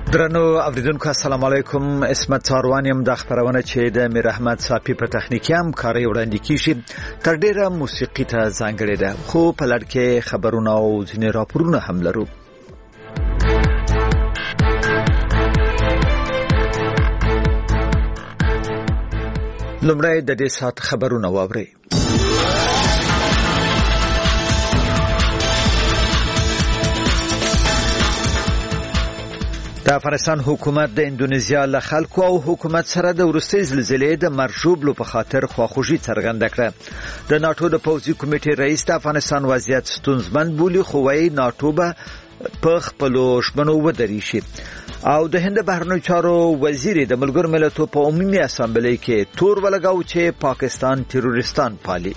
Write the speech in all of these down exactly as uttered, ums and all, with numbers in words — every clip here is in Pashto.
درنو اوریدونکو السلام علیکم. اسمت څاروان يم. د خبرونه چې د میر احمد صافي په تخنیکی هم کاری وړاندې کیږي تر ډیره موسیقي ته ځانګړې ده، خو په لړ کې خبرونه او ځینې راپورونه هم لرو. لومړی د دې سات خبرونه واورئ. د افغانستان حکومت د اندونیزیا له خلکو او حکومت سره د وروستۍ زلزلې د مرجوبلو په خاطر خواخوږي څرګنده کړه. د ناتو د پوځي کمیټې رئیس د افغانستان وضعیت ستونزمن بولي، خو وايي ناتو به په خپلو ژمنو ودرې شي. او د هند بهرنیو چارو وزیر د ملګرو ملتونو په عمومي اسامبلې کې تور ولګاو چې پاکستان تروریستان پالي.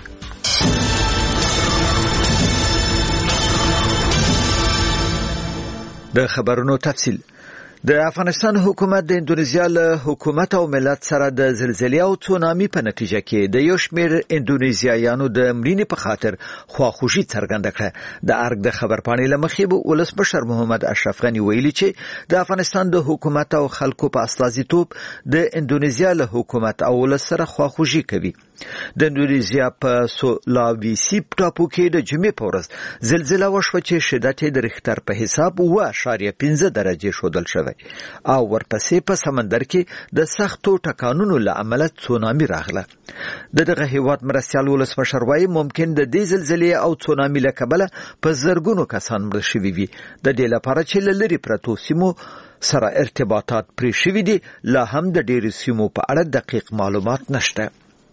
د خبرونو تفصیل. د افغانستان حکومت د اندونیزیا له حکومت او ملت سره د زلزلې او تسونامي په نتیجه کې د یو شمېر اندونیزیایانو د مړینې په خاطر خواخوږي څرګنده کړه. د ارګ د خبرپاڼې له مخې به ولسمشر محمد اشرف غني ویلي چې د افغانستان د حکومت او خلکو په استازیتوب د اندونیزیا له حکومت او ولس سره خواخوږي کوي. د اندونیزیا په سولاویسی ټاپو کې د جمعې په ورځ زلزلہ وشوه چې شدت یې د ریختر په حساب اوه اعشاریه پنځه درجې ښودل شوی او ورپسې په سمندر کې د سختو ټکانونو له امله تسونامي راغله. د دغه هیواد مرستیال ولسمشر وايي ممکن د دې زلزلې او تسونامي له کبله په زرګونو کسان مړه شوي وي. د دې لپاره چې له لرې پرتو سیمو سره ارتباطات پرې شوي دي، لا هم د ډېرو سیمو په اړه دقیق معلومات نشته.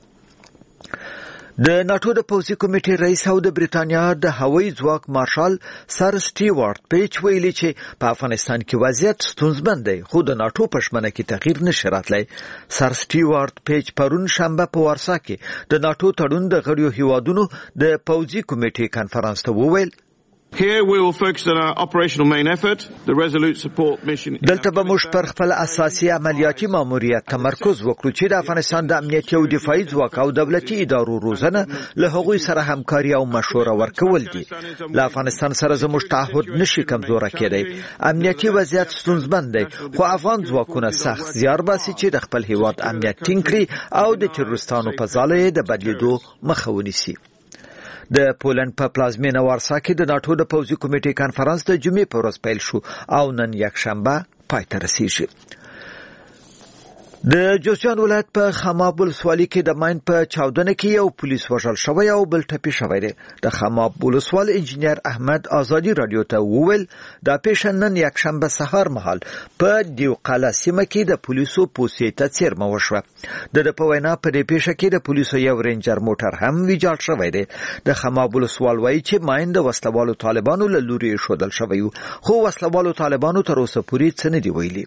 د ناتو د پوځي کمیټې رئیس او د بریتانیا د هوایي ځواک مارشال سر سټیوارت پیچ ویلي چې په افغانستان کې وضعیت ستونزمن دی، خو د ناتو په شمنه کې تغییر نشي راتلی. سر سټیوارت پیچ پرون شنبه په وارسا کې د ناتو تړون د غړیو هیوادونو د پوځي کمیټې کانفرنس ته وویل Here we will focus on our operational main effort, the Resolute Support Mission. دلته به موږ پر خپل اساسي عملیاتي ماموریت تمرکز وکړو چې د افغانستان د امنیتي او دفاعي ځواک او دولتي ادارو روزنه له هغوی سره همکاري او مشوره ورکول دي. له افغانستان سره زموږ تعهد نشي کمزوره کېدی. امنیتي وضعیت ستونزمن دی، خو افغان ځواکونه سخت زیار باسي چې د خپل هیواد امنیت ټینګ کړي او د تروریستانو په ځاله د بدلیدو مخه ونیسي. د پولند په پلازمینه وارسا کې د ناتو د پوځي کمیټې کانفرنس د جمعې په ورځ پیل شو او نن یکشنبه پای ته رسیږي. د جوزجان ولایت په خماب ولسوالۍ کې د ماین په چاودنه کې یو پولیس وژل شوی او بل ټپي شوی دی. د خماب ولسوال انجینر احمد آزادی رادیو ته وویل دا پیښه نن یکشنبه سهار مهال په دیوقاله سیمه کې د پولیسو پوستې ته څیرمه وشوه. د په وینا په دې پیښه کې د پولیسو یو رینجر موټر هم ویجاړ شوی دی. د خماب ولسوال وایي چې ماین د وسلوالو طالبانو له لوري ښودل شوی و، خو وسلوالو طالبانو تر اوسه پورې څه نه دي ویلي.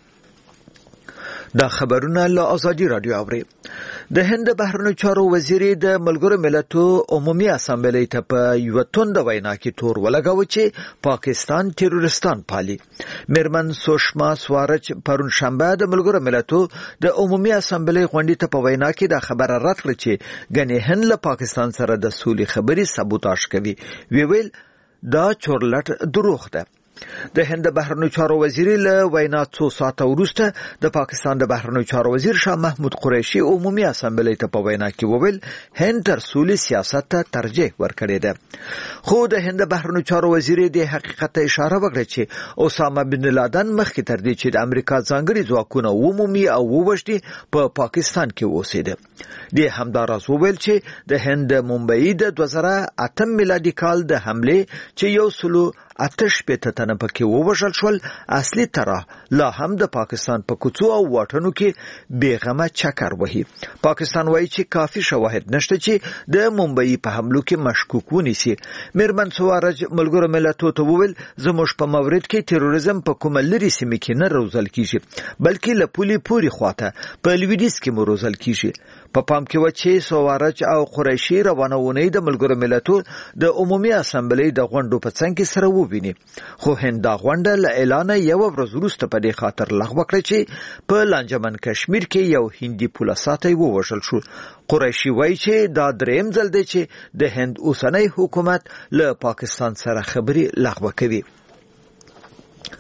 دا خبرونه له آزادی رادیو اوري. د هند بهرنیو چارو وزیر د ملګرو ملتونو عمومي اسامبلې ته په یو توند وینا کې تور ولګاوه چې پاکستان تروریستان پالي. میرمن سوشما سوارچ پرون شنبه د ملګرو ملتونو د عمومي اسامبلې غونډې ته په وینا کې د خبره رد کړه چې ګنې هند له پاکستان سره د سولې خبرې سبوتاژ کوي. وی ویل دا چورلټ دروغ ده. د هند بهرنیو چارو وزیر له وینا څو ساعته وروسته د پاکستان د بهرنیو چارو وزیر شاه محمود قریشي عمومي اسامبلې ته په وینا کې وویل هند تر سولې سیاست ته ترجیح ورکړی ده. خو د هند بهرنیو چارو وزیر د حقیقت اشاره وکړه چې اسامه بن لادن مخکې تر دې چې د امریکا ځانګړي ځواکونه عمومي او ووژني په پا پاکستان کې اوسېده. د همداراز وویل چې د هند ممبئی د دوه زره اتم میلادي کال د حمله چې یو سلو اتش پته تنه پکې ووژل شول اصلي طرح لا هم د پاکستان په کوڅو او واټونو کې بیغمه چکر وهي. پاکستان وایي چې کافي شواهد نشته چې د ممبئی په حملو کې مشکوک ونیسي. میرمن سوارج ملګرو ملتونو ته وویل زموږ په مورد کې تروریزم په کومه لري سیمه کې نه روزل کیږي، بلکې له پولي پوري خواته په لویدیځ کې مو روزل کیږي. په پام کې و چې سوارج او قریشي روانونه د ملګرو ملتونو د عمومي اسامبلې د غونډو په څنګ کې سره وویني. خو هند دا غونډه له اعلان یو ورځ وروسته په دې خاطر لغوه کړه چې په لانجمن کشمیر کې یو هندي پولیساتی ووژل شو. قریشي وایي چې دا دریم ځل دی چې د هند اوسنی حکومت له پاکستان سره خبرې لغوه کوي.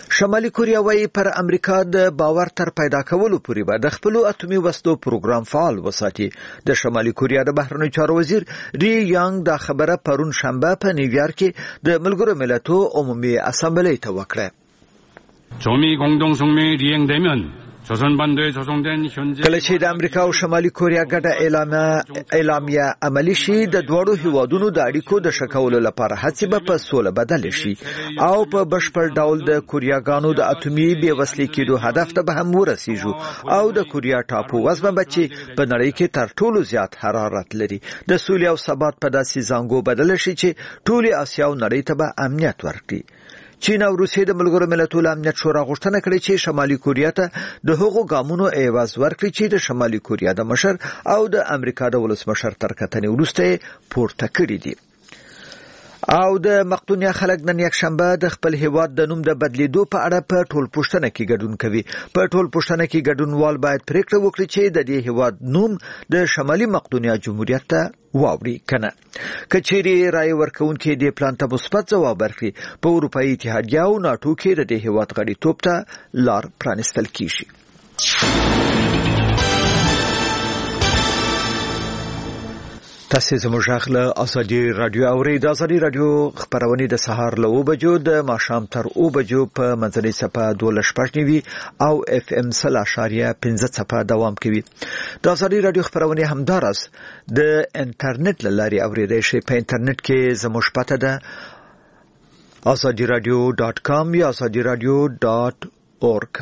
شمالي کوریا وايي پر امریکا د باور تر پیدا کولو پورې به د خپل اتومي وسلو پروګرام فعال وساتي. د شمالي کوریا د بهرنیو چارو وزیر ری یانګ دا خبره پرون شنبه په نیویارک کې د ملګرو ملتونو عمومي اسامبلې ته وکړه. 조미 공동 성명이 이행되면 조선반도에 조성된 현재 کله چې د امریکا او شمالي کوریا ګډه اعلامیه عملی شي د دوړو هیوادونو د اړیکو د شکولو لپاره هڅې به په سوله بدل شي او په بشپړ ډول د کوریاګانو د اتومي بې وسلې کېدو هدف ته به هم ورسیږو او د کوریا ټاپو وزمه بچي په نړۍ کې تر ټولو زیات حرارت لري. د سولې او ثبات په داسې زنګو بدل شي چې ټولي آسیا او نړۍ ته به امنیت ورکړي. چین او روسیې د ملګرو ملتونو امنیت شورا غوښتنه کړې چې شمالي کوریا ته د هغو ګامونو ایواز ورکړي چې د شمالي کوریا د مشر او د امریکا د ولسمشر تر کتنې وروسته پورته کړي دي. او د مقدونیا خلک نن یک شنبه د خپل هیواد د نوم د بدلیدو په اړه په ټول پوښتنه کې ګډون کوي. په ټول پوښتنه کې ګډونوال باید پریکړه وکړي چې د دې هیواد نوم د شمالي مقدونیا جمهوریت ته واوړي کنه. کچېری رائے ورکونکي د پلان ته مثبت ځواب ورکړي په اروپאי اتحادیه او ناتو کې د دې هیواد غړیتوب ته لار پرانستل کیږي. تاسو زموږ غږ ازادي رادیو اورئ. د ازادي رادیو خبرونه د سهار له اوه بجو د ماښام تر اوه بجو په منځنۍ صفه دوه شپږ او اف ام سل اشاریه پنځه صفه دوام کوي. د ازادي رادیو خبرونه همدارس د انټرنیټ لاري اوریدای شي. په انټرنیټ کې زموږ پته ده azadi radio dot com یا azadi radio dot org.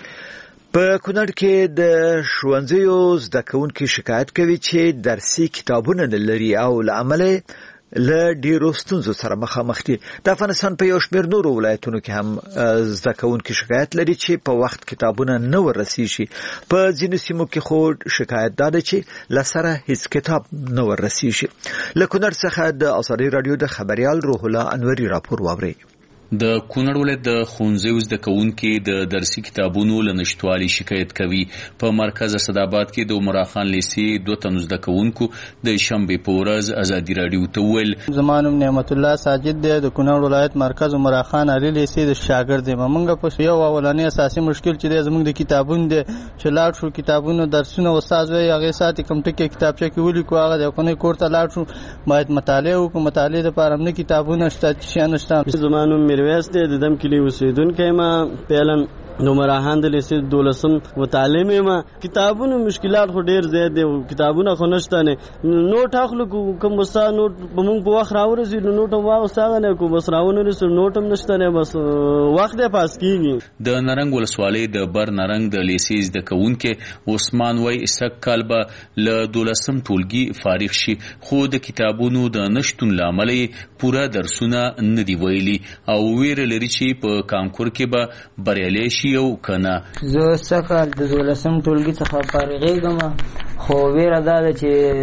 په کونړ کې د ښوونځیو زده کوونکي شکایت کوي چې درسي کتابونه نه لري او له امله له ډیرو ستونزو سره مخامخ دي. د افغانستان په یو شمېر نورو ولایتونو کې هم زده کوونکي شکایت لري چې په وخت کتابونه نه ورسیږي. په ځینو سیمو کې خو شکایت ده چې لسره هیڅ کتاب نه ورسیږي. له کونړ څخه د ازادي رادیو د خبريال روح الله انوري راپور واوري. د کونړ ولایت د ښوونځیو زده کوونکي د درسي کتابونو له نشټوالي شکایت کوي. په مرکز اسداباد کې د عمر خان لیسي دوه تنو زده کوونکو د شنبې په ورځ ازادي رادیو ته ویل زمانم نعمت الله ساجد دی د کونړ ولایت مرکز عمر خان علي لیسي د شاګرد دی. موږ په یو اولانې اساسي مشکل چې زموږ د کتابونو دی چې لاړ شو کتابونو درسونه استاد وی هغه ساتي کوم ټکی کتابچه کې ولیکو هغه د کنه کور ته لاړ شو باید مطالعه وکړو. مطالعه لپاره موږ کتابونه شته چې نشته. زمانم میرویس دی د دم کلی اوسیدونکی ما پیلن نو مراهان د لیسي دولسم متعلم ما کتابونو مشکلات خو ډیر زیات دي. کتابونه خو نشته نه نوټ اخلو کوم وسا نوټ بمون په وخت راورسي نوټ واغسته نه کوم بس راونه رسو نوټم نشته نه بس وخت یې پاس کیږي. د نارنګ ولسوالۍ د بر نارنګ د لیسي د کوونکې عثمان وای اسک کالبه ل دولسم ټولګي فارغ شي خو د کتابونو د نشټون لامل پورا درسونه نه دی ویلي او ویره لري چې په کانکور کې به بریالي یو کنه. زه سکه د دولسم ټولګي څخه فارغېږم خو ویره دا ده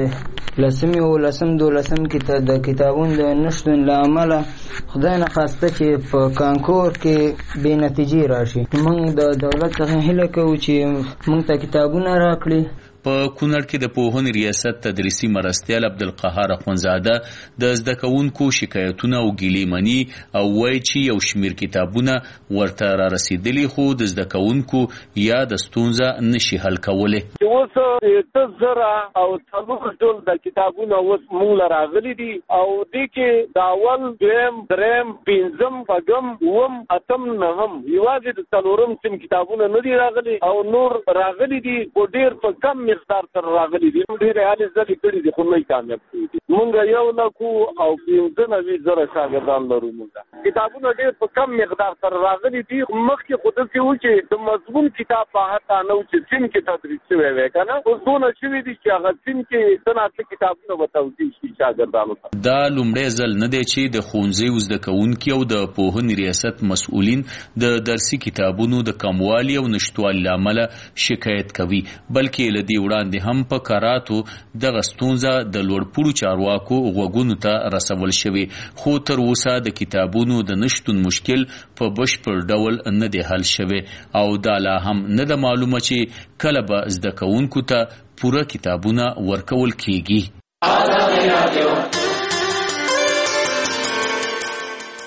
چې لسم او لسم دولسم کې د کتابونو د نشتون له امله خدای نه خواسته چې په کانکور کې بې نتیجې راشي. موږ د دولت څخه هیله کوو چې موږ ته کتابونه راکړي. په کونړ کې د پوهنې ریاست تدریسي مرستیال عبدالقهار اخوندزاده د زده کوونکو شکایتونه او ګیلې مني او وایي چې یو شمېر کتابونه ورته را رسېدلي خو د زده کوونکو یا د ستونزه نشي حل کولی. اوس اته زره او څلور ډول د کتابونه اوس موږ له راغلي دي او دې کې د اول دویم دریم پنځم شپږم اووم اتم نهم یوازې د څلورم سیم کتابونه نه دي راغلي او نور راغلي دي خو ډېر په کم مقدار سره راغلي دي. ډېرې هلې ځلې کړي دي خو نه کامیاب کړي دي. موږ یو لکو او پنځه نوي زره شاګردان لرو. موږ کتابونه ډېر په کم مقدار سره راغلي دي. مخکې خو داسې و چې د مضمون کتاب په حتی نه و چې سیم کې تدریس شوی وی که نه اوس دونه شوي دي چې هغه سیم کې څه ناڅه کتابونه به توضیح شي شاګردانو ته. دا لومړی ځل نه دی چې د ښوونځیو زده کوونکي او د پوهنې ریاست مسؤلین د درسي کتابونو د کموالي او نشتوالي له امله شکایت کوي بلکې له دې وړاندې هم په کراتو دغه ستونزه د لوړپوړو چارواکو غوږونو ته رسول شوې خو تر اوسه د کتابونو د نشتون مشکل په بشپړ ډول نه دی حل شوی او دا لا هم نه ده معلومه چې کله به زده کوونکو ته پوره کتابونه ورکول کیږي.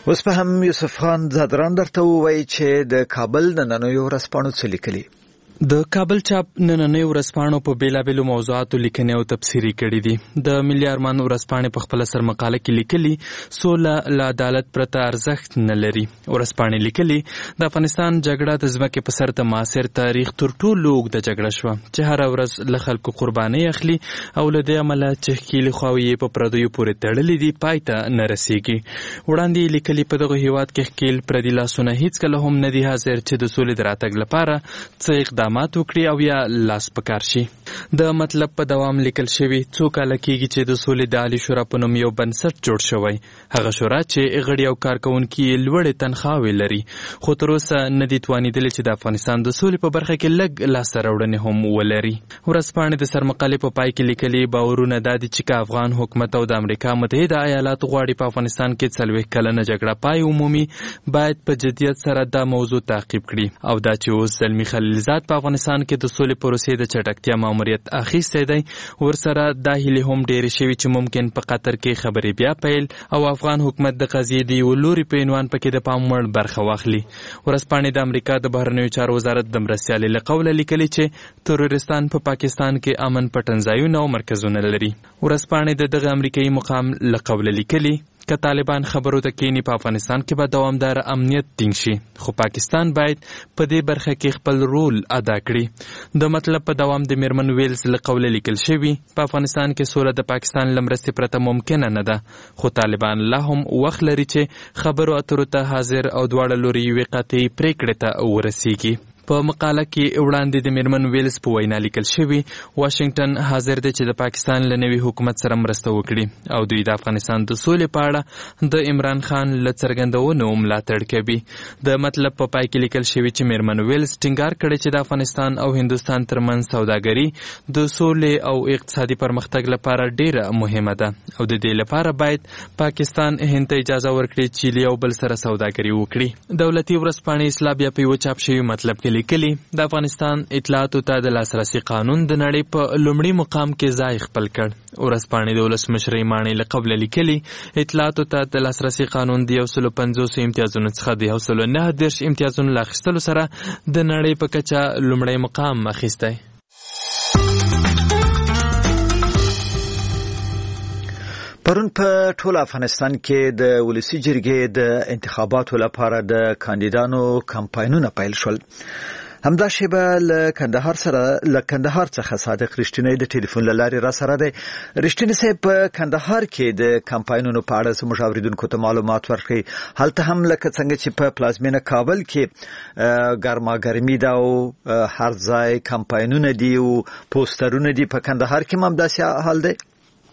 اوس په هم یوسف خان زادران درته وایي چې د کابل نننیو ورځپاڼو څه لیکلي. د کابل چاپ نننۍ ورځپاڼو په بیلابیلو موضوعاتو لیکنې او تبصرې کړي دي. د ملي ارمان ورځپاڼې په خپله سرمقاله کې لیکلي سوله له عدالت پرته ارزښت نه لري. ورځپاڼې لیکلي د افغانستان جګړه د ځمکې په سر د معاصر تاریخ تر ټولو اوږده جګړه شوه چې هره ورځ له خلکو قربانۍ اخلي او له دې امله چې ښکېلې خواوې یې په پردیو پورې تړلې دي پای ته نه رسېږي. وړاندې یې لیکلي په دغه هېواد کې ښکېل پردي لاسونه هېڅکله هم نه دي حاضر چې د سولې د راتګ لپاره څه اقدام مات وکړي او یا لاس پکار شي. د مطلب په دوام لیکل شوي څو کاله کېږي چې د سولې د عالي شورا په نوم یو بنسټ جوړ شوی. هغه شورا چې غړي او کارکوونکي یې لوړې تنخواوې لري خو تر اوسه نه دي توانېدلي چې د افغانستان د سولې په برخه کې لږ لاسته راوړنې هم ولري. ورځپاڼې د سرمقالې په پای کې لیکلي باورونه دا دي چې که افغان حکومت او د امریکا متحده ایالاتو غواړي په افغانستان کې څلوېښت کلنه جګړه پای ومومي باید په جدیت سره دا موضوع تعقیب کړي او دا چې اوس زلمي خلیلزاد په افغانستان کې د سولې پروسې د چټکتیا ماموریت اخیستی دی ورسره دا هیلې هم ډېرې شوي چې ممکن په قطر کې خبرې بیا پیل او افغان حکومت د قضیې د یو لوري په عنوان پکې د پام وړ برخه واخلي. ورځپاڼې د امریکا د بهرنیو چارو وزارت د مرستیالې له قوله لیکلي چې تروریستان په پاکستان کې امن پټنځایونه او مرکزونه لري. ورځپاڼې د دغه امریکایي مقام له قوله لیکلي که طالبان خبرو ته کینی په افغانستان کې به دوامدار امنیت ټینګ شي خو پاکستان باید په دې برخه کې خپل رول ادا کړي. د مطلب په دوام د میرمن ویلز له قوله لیکل شوي په افغانستان کې سوله د پاکستان له مرستې پرته ممکنه نه ده خو طالبان لا هم وخت لري چې خبرو اترو ته حاضر او دواړه لوري یوې قطعي پرېکړې ته ورسیږي. په مقاله کې وړاندې د میرمن ویلز په وینا لیکل شوي واشنگټن حاضر دی چې د پاکستان له نوي حکومت سره مرسته وکړي او دوی د افغانستان د سولې په اړه د عمران خان له څرګندونو ملاتړ کوي. د مطلب په پای کې لیکل شوي چې میرمن ویلز ټینګار کړی چې د افغانستان او هندوستان ترمنځ سوداګري د سولې او اقتصادي پرمختګ لپاره ډیره مهمه ده او د دې لپاره باید پاکستان هند ته اجازه ورکړي چې له یو بل سره سوداګري وکړي. دولتي ورځپاڼې اصلاح بیا په یو چاپ شوي مطلب کې لیکلي د افغانستان اطلاعاتو ته د لاسرسي قانون د نړۍ په لومړي مقام کې ځای خپل کړ. ورځپاڼې د ولسمشرۍ ماڼۍ له قبله لیکلي اطلاعاتو ته د لاسرسي قانون د یو سلو پنځوسو امتیازونو څخه د یو سلو نهه دېرش امتیازونو له اخیستلو سره د نړۍ په کچه لومړی مقام اخیستی. پرون په ټول افغانستان کې د ولسی جرګې د انتخاباتو لپاره د کاندیدانو کمپاینونه پیل شول. همدا شیبه له کندهار سره له کندهار څخه صادق رښتینی د ټلیفون له لارې را سره دی. رښتینی صاحب په کندهار کې د کمپاینونو په اړه زموږ اوریدونکو ته معلومات ورکړي. هلته هم لکه څنګه چې په پلازمینه کابل کې ګرما ګرمي ده او هر ځای کمپاینونه دي او پوسټرونه دي، په کندهار کې هم داسې حال دی؟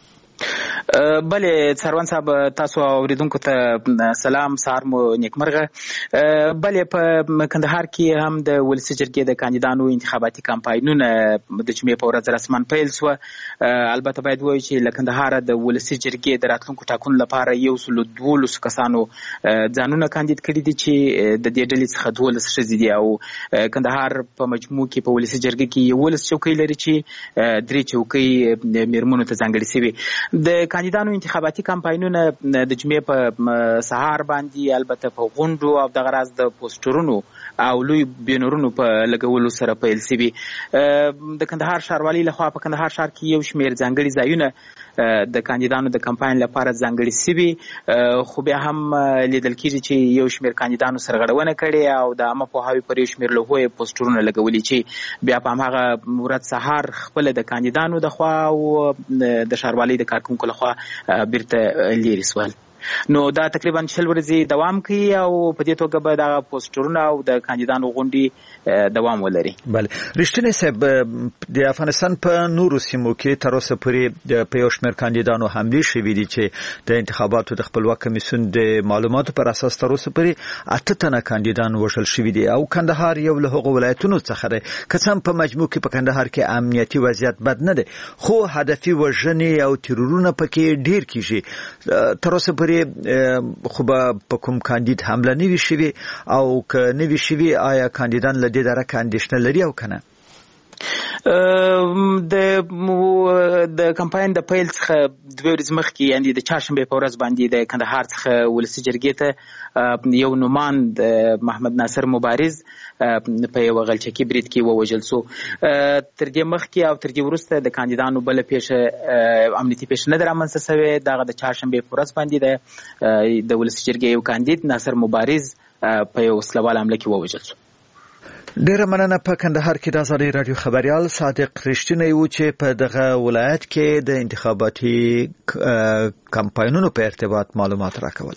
بله څاروان صاحب تاسو اوریدونکو ته سلام، سهار مو نیکمرغه. بله په کندهار کې هم د ولسی جرګې د کاندیدانو انتخاباتي کمپاینونه د جمعې په ورځ رسماً پیل شوه. البته باید ووایو چې له کندهاره د ولسی جرګې د راتلونکو ټاکنو لپاره یو سلو دولسو کسانو ځانونه کاندید کړي دي چې د دې ډلې څخه دولس ښځې دي او کندهار په مجموع کې په ولسی جرګې کې یولس چوکۍ لري چې درې چوکۍ میرمنو ته ځانګړې شوي. د کاندیدانو انتخاباتي کمپاینونه د جمعې په سهار باندې البته په غونډو او دغه راز د پوسټرونو او لوی بینرونو په لګولو سره پیل شوي. د کندهار ښاروالۍ لخوا په کندهار ښار کې یو شمېر ځانګړي ځایونه د کاندیدانو د کمپاین لپاره ځانګړي شوي، خو بیا هم لیدل کېږي چې یو شمېر کاندیدانو سرغړونه کړې او د عامه پوهاوي پر یو شمېر لوحو یې پوسټرونه لګولي چې بیا په هماغه ورځ سهار خپله د کاندیدانو د خوا او د ښاروالۍ د کارکوونکو لخوا بیرته لرې سول. نو دا تقریبا شل ورځې دوام کوي او په دې توګه به دغه پوسټرونه او د کاندیدانو غونډې دوام ولري. بله رښتینی صاحب، د افغانستان په نورو سیمو کې تر اوسه پورې په یو شمېر کاندیدانو حملې شوي دي چې د انتخاباتو د خپلواک کمیسیون د معلوماتو پر اساس تر اوسه پورې اته تنه کاندیدان وژل شوي دي او کندهار یو له هغو ولایتونو څخه دی. که څه هم په مجموع کې په کندهار کې امنیتي وضعیت بد نه دی خو هدفي وژنې او تیرورونه پکې ډیر کیږي. تر اوسه پورې خو به په کوم کاندید حمله نه وي شوې او که نه وي شوې آیا کاندیدان له دې درکه اندېښنه لري او که نه؟ د د کمپاین د پیل څخه دوه ورځې مخکې یعنې د چهارشنبې په ورځ باندې د کندهار څخه ولسي جرګې ته یو نوماند محمد ناصر مبارز په یوه غلچکي برید کې ووژل سو. تر دې مخکې او تر دې وروسته د کاندیدانو بله پیښه امنیتي پیښه نه ده رامنځته سوې. دغه د چهارشنبې په ورځ باندې د ولسي جرګې یو کاندید ناصر مبارز په یو وسلوال حمله کې ووژل سو. ډیره مننه. په کندهار کې د ازادي رادیو خبريال صادق رښتینی و چې په دغه ولایت کې د انتخاباتي کمپاینونو په ارتباط معلومات راکول.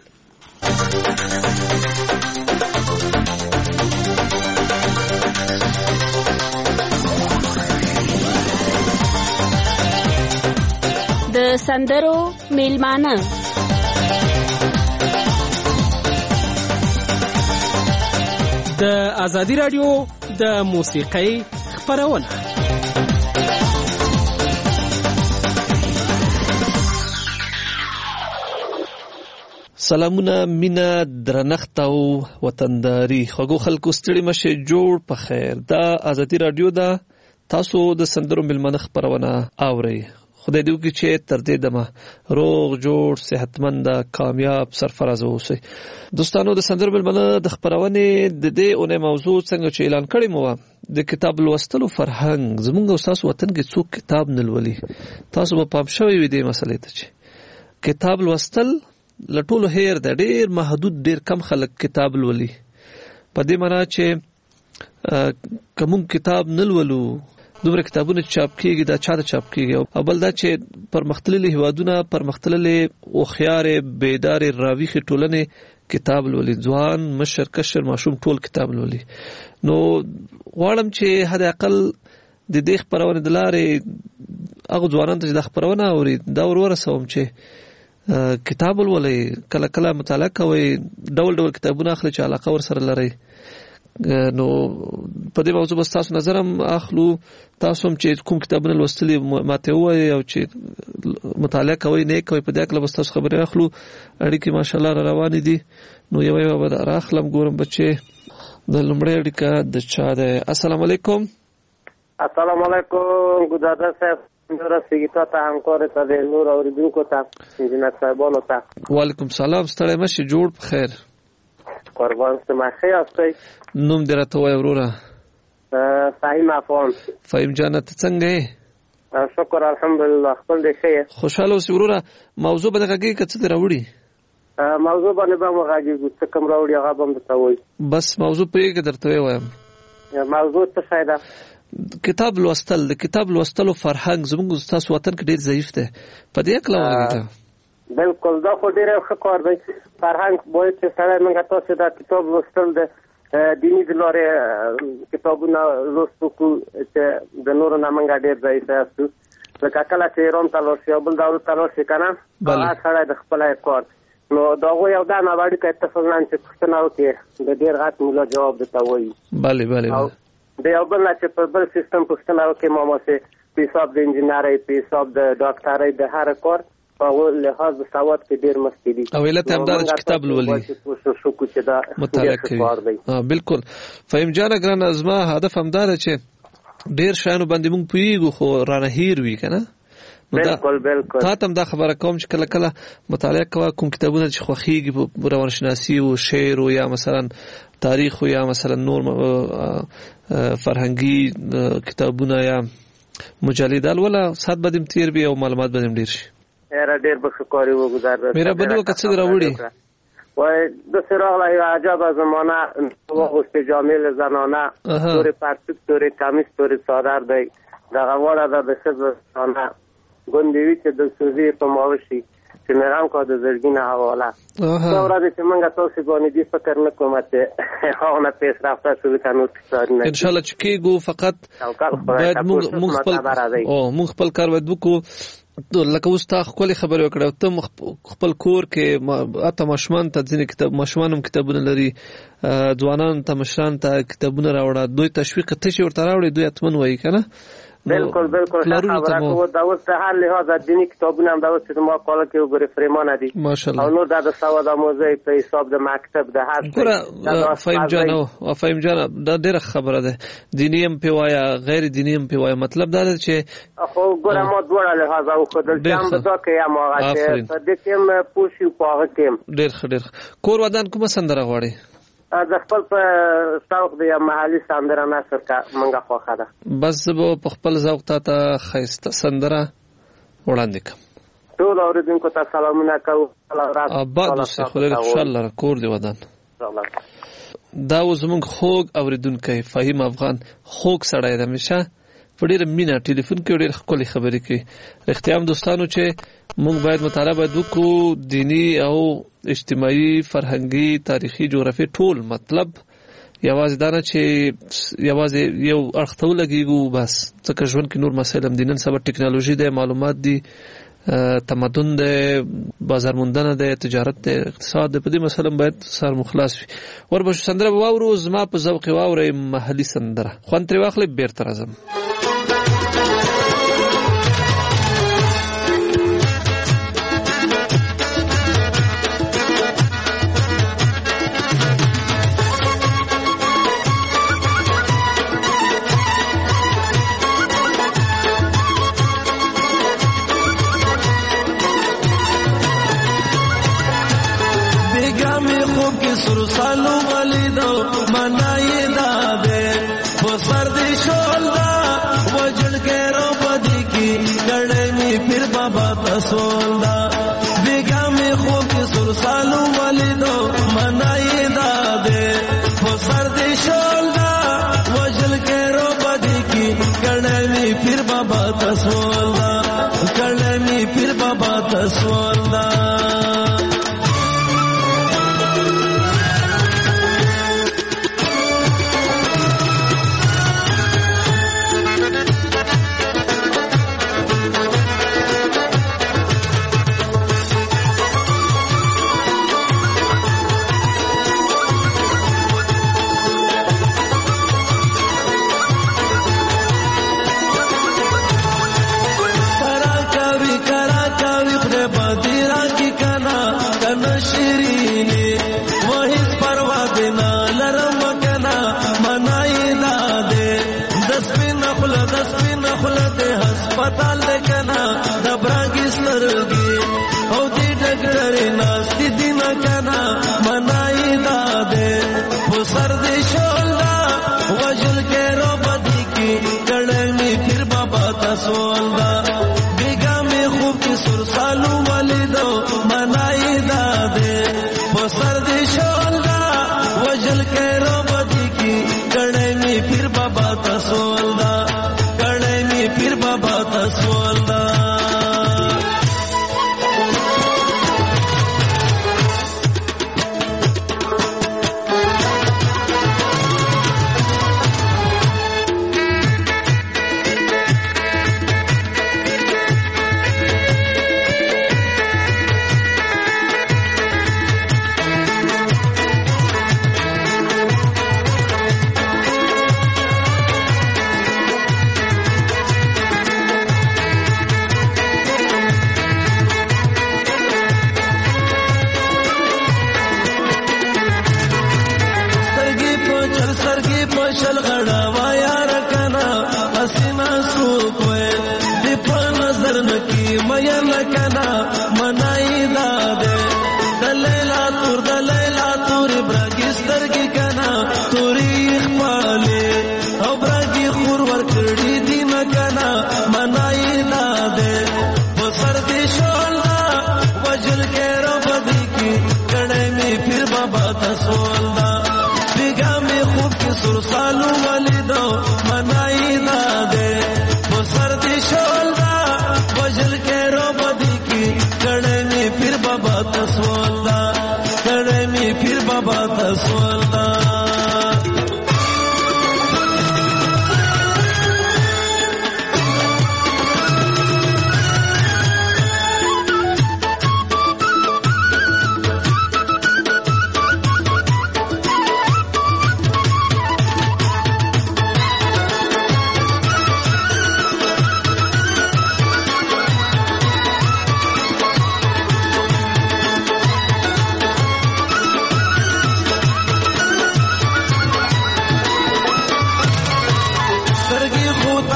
د سندرو میلمانه د ازادي رادیو د موسیقۍ خبرونه. سلامونه، مینا، درنښت او وطنداري. خوږو خلکو ستړي مشه، جوړ په خیر. دا ازادي رادیو دا تاسو د سندرو میلمانه خبرونه اورئ. خدای دې وکړي چې تر دې دمه روغ جوړ صحتمند کامیاب سرفراز اوسئ. دوستانو، د سندرو میلمانه د خبرونې د دې اونۍ موضوع څنګه چې اعلان کړی مو د کتاب لوستلو فرهنګ. زمونږ او تاسو وطن کې څوک کتاب نه لولي. تاسو به پام شوي وي دې مسلې ته چې کتاب لوستل له ټولو هیر دی. ډېر محدود، ډېر کم خلک کتاب لولي. په دې معنا چې که موږ کتاب نه لولو، دومره کتابونه چاپ کیږي، دا چا ته چاپ کیږي؟ او بل دا چې پرمختللي هیوادونه، پرمختللي هوښیارې بیدارې راویښې ټولنې کتاب لولي. ځوان، مشر، کشر، ماشوم ټول کتاب لولي. نو غواړم چې حد اقل د دې خبرونې د لارې هغو ځوانانو ته چې دا خبرونه اوري دا ور ورسوم چې کتاب ولولئ، کله کله مطالعه کوئ، ډول ډول کتابونه اخلئ چې علاقه ورسره لرئ. نو په دې موضوع بس تاسو نظر هم اخلو. تاسو هم چې کوم کتابونه لوستلي ماته ووایئ او چې مطالعه کوئ نه کوئ، په دې اړه بس تاسو خبرې اخلو. اړیکې ماشاءالله را روانې دي. نو یو یو به راخلم، ګورم بچې د لومړۍ اړیکه د چا ده. السلام علیکم. السلام علیکم ګوداده صاحب، رسیږي تا ته همکار ته د نور اوریدونکو ته انجینر صاحبانو ته. وعلیکم سلام، ستړی مشې، جوړ په خیر. قربان سم، ښه یاستئ؟ نوم دې راته وایه وروره. فهیم افغان. فهیم جانه، ته څنګه یې؟ شکر الحمدلله. خپل دې ښه یې؟ خوشحاله اوسې وروره. موضوع به دې غږېږي که څه دې راوړي؟ موضوع باندې به مو غږېږو، څه کوم راوړي هغه به م درته وایي. بس موضوع پوهېږې درته ویې وایم. موضوع څه شی ده؟ کتاب لوستل. د کتاب لوستلو فرهنګ زموږ ستاسو وطن کې ډېر ضعیف دی. په دې هکله وغږېږه. بالکل، دا خو ډېر ښه کار دی. فرهنګ باید چې سړی موږ تاسو دا کتاب لوستل د دیني د لارې کتابونه لوست وکړو چې د نورو نه موږ ډېر ضعیف یاستو. لکه کله چې ایران ته لاړ شي یا بل ډول ته لاړ شي که نه، هغه سړی د خپله کار. نو د هغوی یو دا ناوړیکه اتفاق نه چې پوښتنه وکړي، د ډېر غټ مولا جواب درته وایي. بله بله. د یو بل نه چې په بل سیستم پوښتنه وکړي، ما ماسې په حساب د انجینرۍ، په حساب د ډاکټرۍ، د هر کار په هغه لحاظ د سواد کې ډېر مخکې دي. او علت همدا ده چې کتاب لولي، مطالعه کوي. بالکل فهیم جانه ګرانه، زما هدف همدا ده چې ډېر شیانو باندې موږ پوهېږو خو رانه هیر وي که نه. بالکل بالکل. تا ته هم دا خبره کوم چې کله کله مطالعه کوه، کوم کتابونه چې خوښېږي په روانشناسي و شعر و یا مثلا تاریخ و یا مثلا نور فرهنګي کتابونه یا مجلې دا لوله، ساعت به دې تېر وي او معلومات به دې ډېر شي. یاره ډېر به ښه کار یې وګزاره. مهرباني وکړه، څه دې راوړي؟ وایي داسې راغله یوه عجبه زمانه، واغوستې جامې له زنانه، تورې پرتوک، تورې کمیس، تورې څادر دی، دغه واړه ده د ښځو زنانه، ګوندې وي چې د سوزي په ماوه شي چې مېرم کا د زړګي نه حواله. څه ورځې چې موږ تاسې باندې دې فکر نه کوم چې هغه نه پیش رفته شو لکه نور کسارونه. انشاءالله چې کېږو، فقط باید موږ خپل موږ خپل کار باید وکړو. لکه اوس تا ښکلې خبرې وکړې، ته خپل کور کې حتی ماشومان ته ځینې کتاب ماشومان هم کتابونه لري، ځوانانو ته مشرانو ته کتابونه راوړه، دوی تشویق ته چې ورته راوړې دوی حتمن وایي که نه. بالکل بالکل خبره کو دا اوس د هر لحاظ دینی کتابونه هم دا اوس چې ما کاله کې وګوري فریمانه دي او نو دا د سواد آموزي په حساب د مکتب د هر څه فهم جانو او فهم جان دا ډیره خبره ده دینی هم پیوایا غیر دینی هم پیوایا مطلب دا ده چې خو ګوره ما دوړه لحاظ او خدل جام دا کې یا ما غاټه په دې کې پوښي پاغه کې ډیر ډیر کور ودان کوم سندره غواړي د خپل په ذوق دی محلي سندره نشر کا منګه خوخه ده بس به په خپل ذوق ته خیسته سندره وړاندې کوم ټول اوریدونکو ته سلامونه کوم آباد اوسئ خدای دې خوشاله لري کور دی ودان دا زموږ خوږ اوریدونکی فهیم افغان خوږ سړی دی همیشه په ډېره مینه ټلیفون کې ډېر ښکلې خبرې کوي رښتیا هم دوستانو چې موږ باید مطالعه باید وکړو دیني او اجتماعي فرهنګي تاریخي جغرافي ټول مطلب یوازې دا نه چې یوازې یو اړخ ته ولګېږو بس ځکه ژوند کې نور مسایل هم دي نن سبا ټکنالوژي دی معلومات دي تمدن دی بازار موندنه دی تجارت دی اقتصاد دی په دې مسله باید سر مخلاص وي وربشو سندره به واورو زما په ذوق واورئ محلي سندره خوند ترې واخلئ بېرته راځم سرسالو ولیدو منای داده وہ سردی شولدا وجل کے رو بدی کی گڑے میں پھر بابا تسولدا بیگا میں خوب کی سرسالو ولیدو منای داده وہ سردی شولدا وجل کے رو بدی کی گڑے میں پھر بابا تسولدا گڑے میں پھر بابا تسولدا پتال کنا دبرانګي سترګي او دې ډګرې ناس دې دین کنا منای داده وہ سر دې شولدا وجل کې رو بدی کی کړنی پھر بابا تسولدا بیگا میں خوب کی سرسالو ولیدو منای داده وہ سر دې شولدا وجل کې رو بدی کی کړنی پھر بابا تسولدا پھر بابا تسولدا سرسالو ولیدو منای داده وہ سردی شولدا وجل کے رو بدی کی کڑے میں پھر بابا تسولدا کڑے میں پھر بابا تسولدا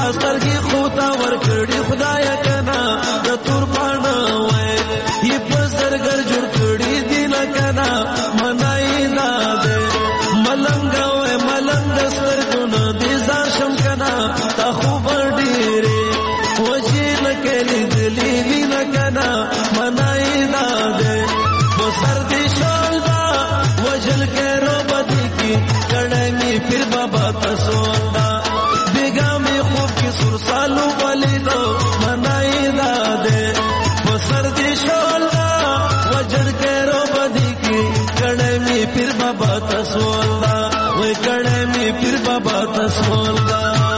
سترګې خو تا ورکړي خدای کنا د تور پاڼه وای یې په زرګر جوړ کړي دي نه کنا منای دا دې ملنګ وای ملنګ سترګو نه دې ځان شم کنا تا خو ډېرې وجې لکه لیدلې وي نه کنا منای دا دې په سر دې شال دا وجل کې رو بدې کې کړه می پیر بابا تاسو دا بیگا می خوب کی سر سالو والی دو منائی دا دے بسر دی شولا وجر کے رو بدی کی کڑے می پھر بابا تسول دا وی کڑے می پھر بابا تسول دا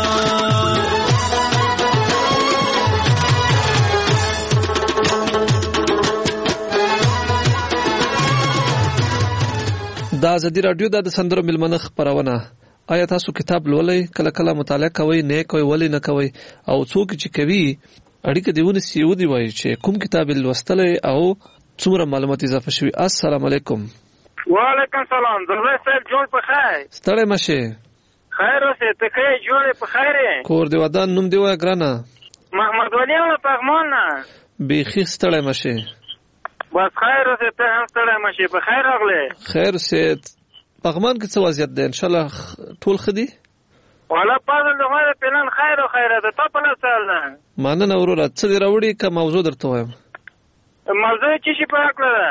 دا ازادي رادیو د سندرو ملمنه خبرونه. آیا تاسو کتاب لولئ؟ کله کله مطالعه کوئ؟ نه کوئ؟ ولې نه کوئ؟ او څوک چې کوي اړیکه دیونه سیو دی وایي چې کوم کتاب لوستلی او څومره معلومات اضافه شوي. السلام علیکم. وعلیکم سلام. زړه صاحب جوړ په خیر. ستړی مشه. خیر اوسې ته کې جوړ په خیر. کور دی ودان نوم دی وای ګرانه. محمد ولی الله پغمان. بیخي ستړی مشه. بس خیر اوسې ته هم ستړی مشه. په خیر راغله. خیر اوسې. پغمان کې څه وضعیت ده؟ ان شاء الله ټول خدي. ولا پازل دغه پلان خیر او خیره ده. ته په لاسل نه. ماننه وروره څه دی راوړي که موضوع درته وایم؟ موضوع چې شي په اړه ده.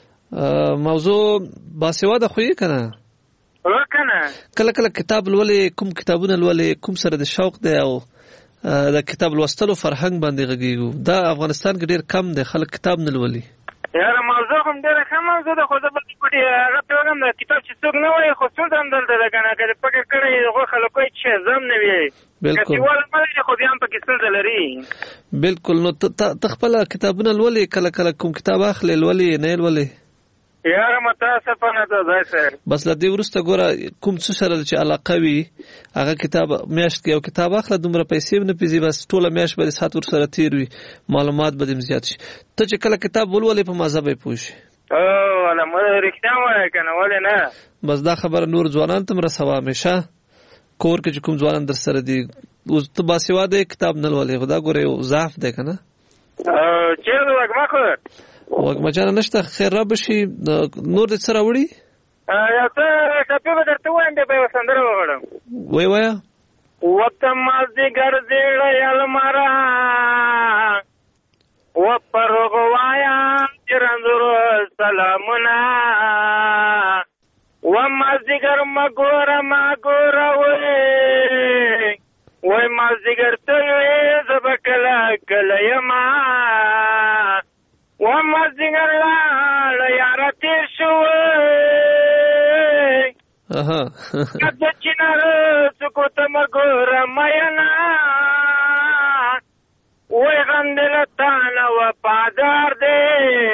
موضوع باسواده خو یې کنه. وکنه. کله کله کتاب لولې، کوم کتابونه لولې، کوم سره د شوق دی او د کتاب لوستلو فرهنګ باندې غږیږو. دا افغانستان کې ډیر کم دی خلک کتاب نه لولي. یاره موضوع هم ډېره ښه موضوع ده خو زه به پټې هغه ته وایم د کتاب چې څوک نه وایي خو څوک هم دلته ده که نه که دې فکر کړی هغوی خلک وایي چې زم نه وي بلکل کتیوال نه لري خو بیا هم پکې ستونزه لري. بلکل. نو ته خپله کتابونه لولې؟ کله کله کوم کتاب اخلې لولې نه یې لولې؟ یاره متاسفانه ده ځای سر. بس له دې وروسته ګوره کوم څه سره چې علاقه وي هغه کتاب میاشت کې یو کتاب اخله، دومره پیسې به نه پیځي، بس ټوله میاشت به دې ساعت ورسره تېر وي، معلومات به دې زیات شي. ته چې کله کتاب ولولې په مازه به یې پوه شي. او والا مه رښتیا وایه که نه ولې نه. بس دا خبره نور ځوانانو ته م رسوه همیشه کور کې چې کوم ځوانان در سره دي. اوس ته باسواده یې کتاب نه لولې خو دا ګوره یو ضعف دی که نه. چېرته وږمه خو وږمه جانه نشته. خیر را به شي. نور دې څه راوړي؟ یو څه ټپې به درته ووایم بیا به یوه سندره وغواړم. وایه وایه. وته مازدیګر زیړی المره و پر هغو وایم چې رنځورو سلامونه و مازدیګر مه ګوره ما ګوره وی وی مازدیګر ته وی زه به کله کله یمه و مازدیګر لاړه یاره تېر شوی د چنار څوکو ته مه ګوره مینه وی غم دې له تا نه وفادار دی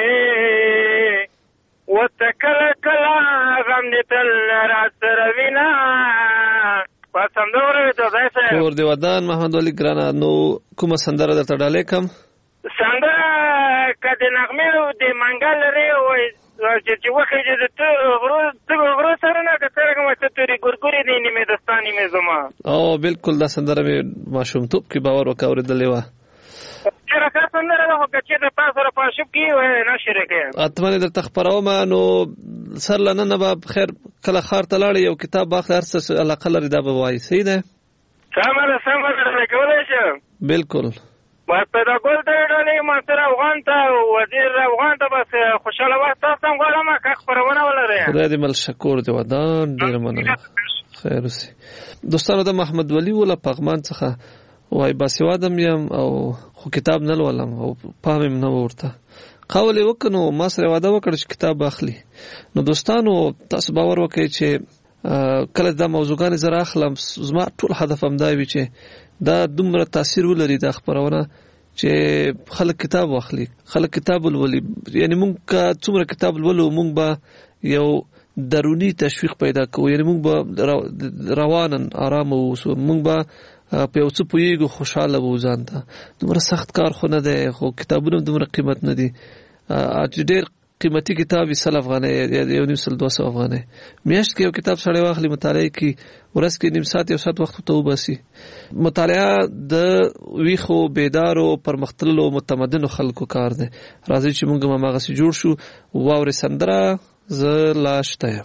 ورته کله کله غم دې تل را سره وینه. بس همدا ورغې ته ځای صاحب. کور دې ودان محمد ولي ګرانه. نو کومه سندره درته ډالۍ کړم؟ سندره که د نغمې د منګل لرې وایي چې وخېږي د ته غرو سره نه که څرنګه مه څه تورې ګورګورې دی نیمې دستا نیمې زما. او بلکل دا سندره مې ماشومتوب کې باور وکړه اورېدلې وه. ډېره ښه سندره ده خو که چېرته تا سره پاشب کړي نشرې کوې حتما یې درته خپرومه. نو سر له ننه به خیر کله ښار ته لاړې یو کتاب به اخلې هر څه علاقه لري دا به وایي. صحیح دی؟ سمه ده سمه ده کولی شم. بلکل. بس پیداګل ته یې ډالۍ منصور افغان ته وزیر افغان ته بس خوشحاله وخت تاسو هم غواړم که خپرونه ولرئ. خدای دې مل شکور دې ودان. ډېره مننه. خیر اوسې. دوستانو د محمد ولي وله پغمان څخه وای باسوادم یم او خو کتاب نه لولم او پام مې نه ورته. قول یې وکړ نو ما سره واده وکړ چې کتاب اخلي. نو دوستانو تاسو باور وکړئ چې کله دا موضوعګانې زه راخلم زما ټول هدف همدا وي چې دا دومره تاثیر ولري دا خپرونه چې خلک کتاب واخلي، خلک کتاب ولولي. یعنی مونږ که څومره کتاب ولولو مونږ به یو درونی تشویق پیدا کوو، یعنی مونږ به روانن آرام اوسو، مونږ به په یو څه پوهېږو خوشحاله به ځان ته. دومره سخت کار خو نه دی خو کتابونه دومره قیمت نه دي چې ډېر قیمتي کتاب سل افغانۍ یا یو نیم سل دوه سوه افغانۍ. میاشت کې یو کتاب سړی واخلي مطالعه کوي ورځ کې نیم ساعت یو ساعت وخت ته وباسي. مطالعه د ویښو بیدارو پرمختللو متمدنو خلکو کار دی. راځي چې موږ هم هماغسې جوړ شو. واورې سندره زه لا شته یم.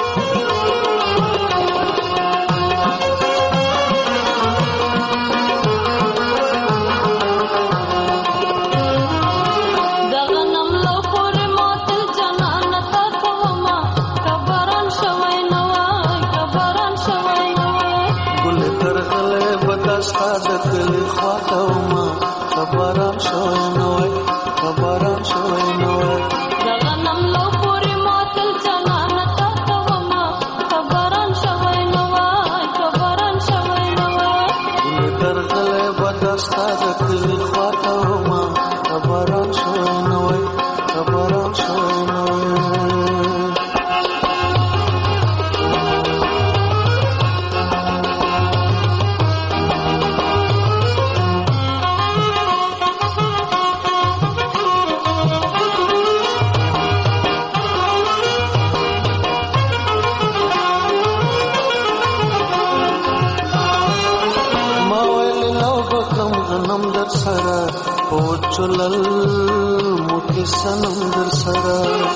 خبران شوی نوی خبران شوی نوی دغنم لو پوری ماتل جنان تا کوما خبران شوی نوی خبران شوی نوی درغله بدستا دکلی خاطوما خبران شوی نوی خبران شوی نوی چلل موټی سنم در سره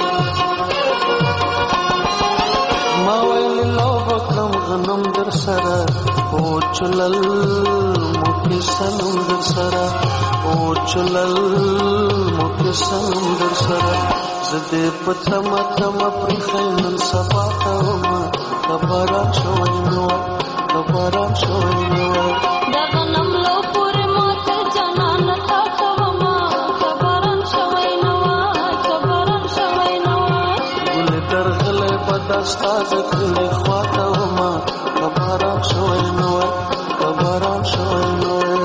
ما ویل لو بکم غنم در سره او چلل موټی سنم در سره او چلل موټی سنم در سره زده پتم تم پر خیمن سبا کوما خبران شوی نو خبران شوی نو دغنم لو پوری ماتل جنان تا دستا دکلی خواطوما خبران شوی نوی خبران شوی نوی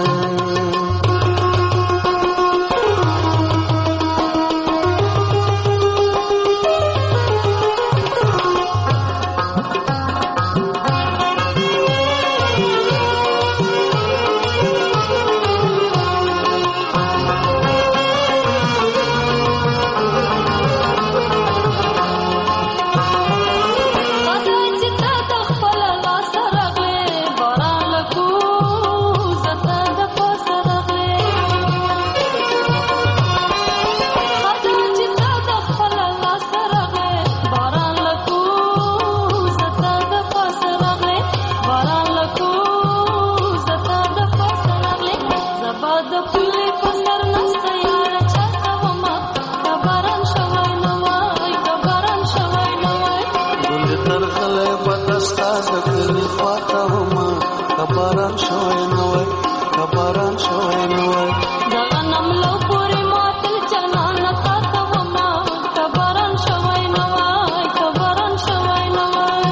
خبران شوی نوی خبران شوی نوی دغنم لو پوری ماتل جنان تا کوما خبران شوی نوی خبران شوی نوی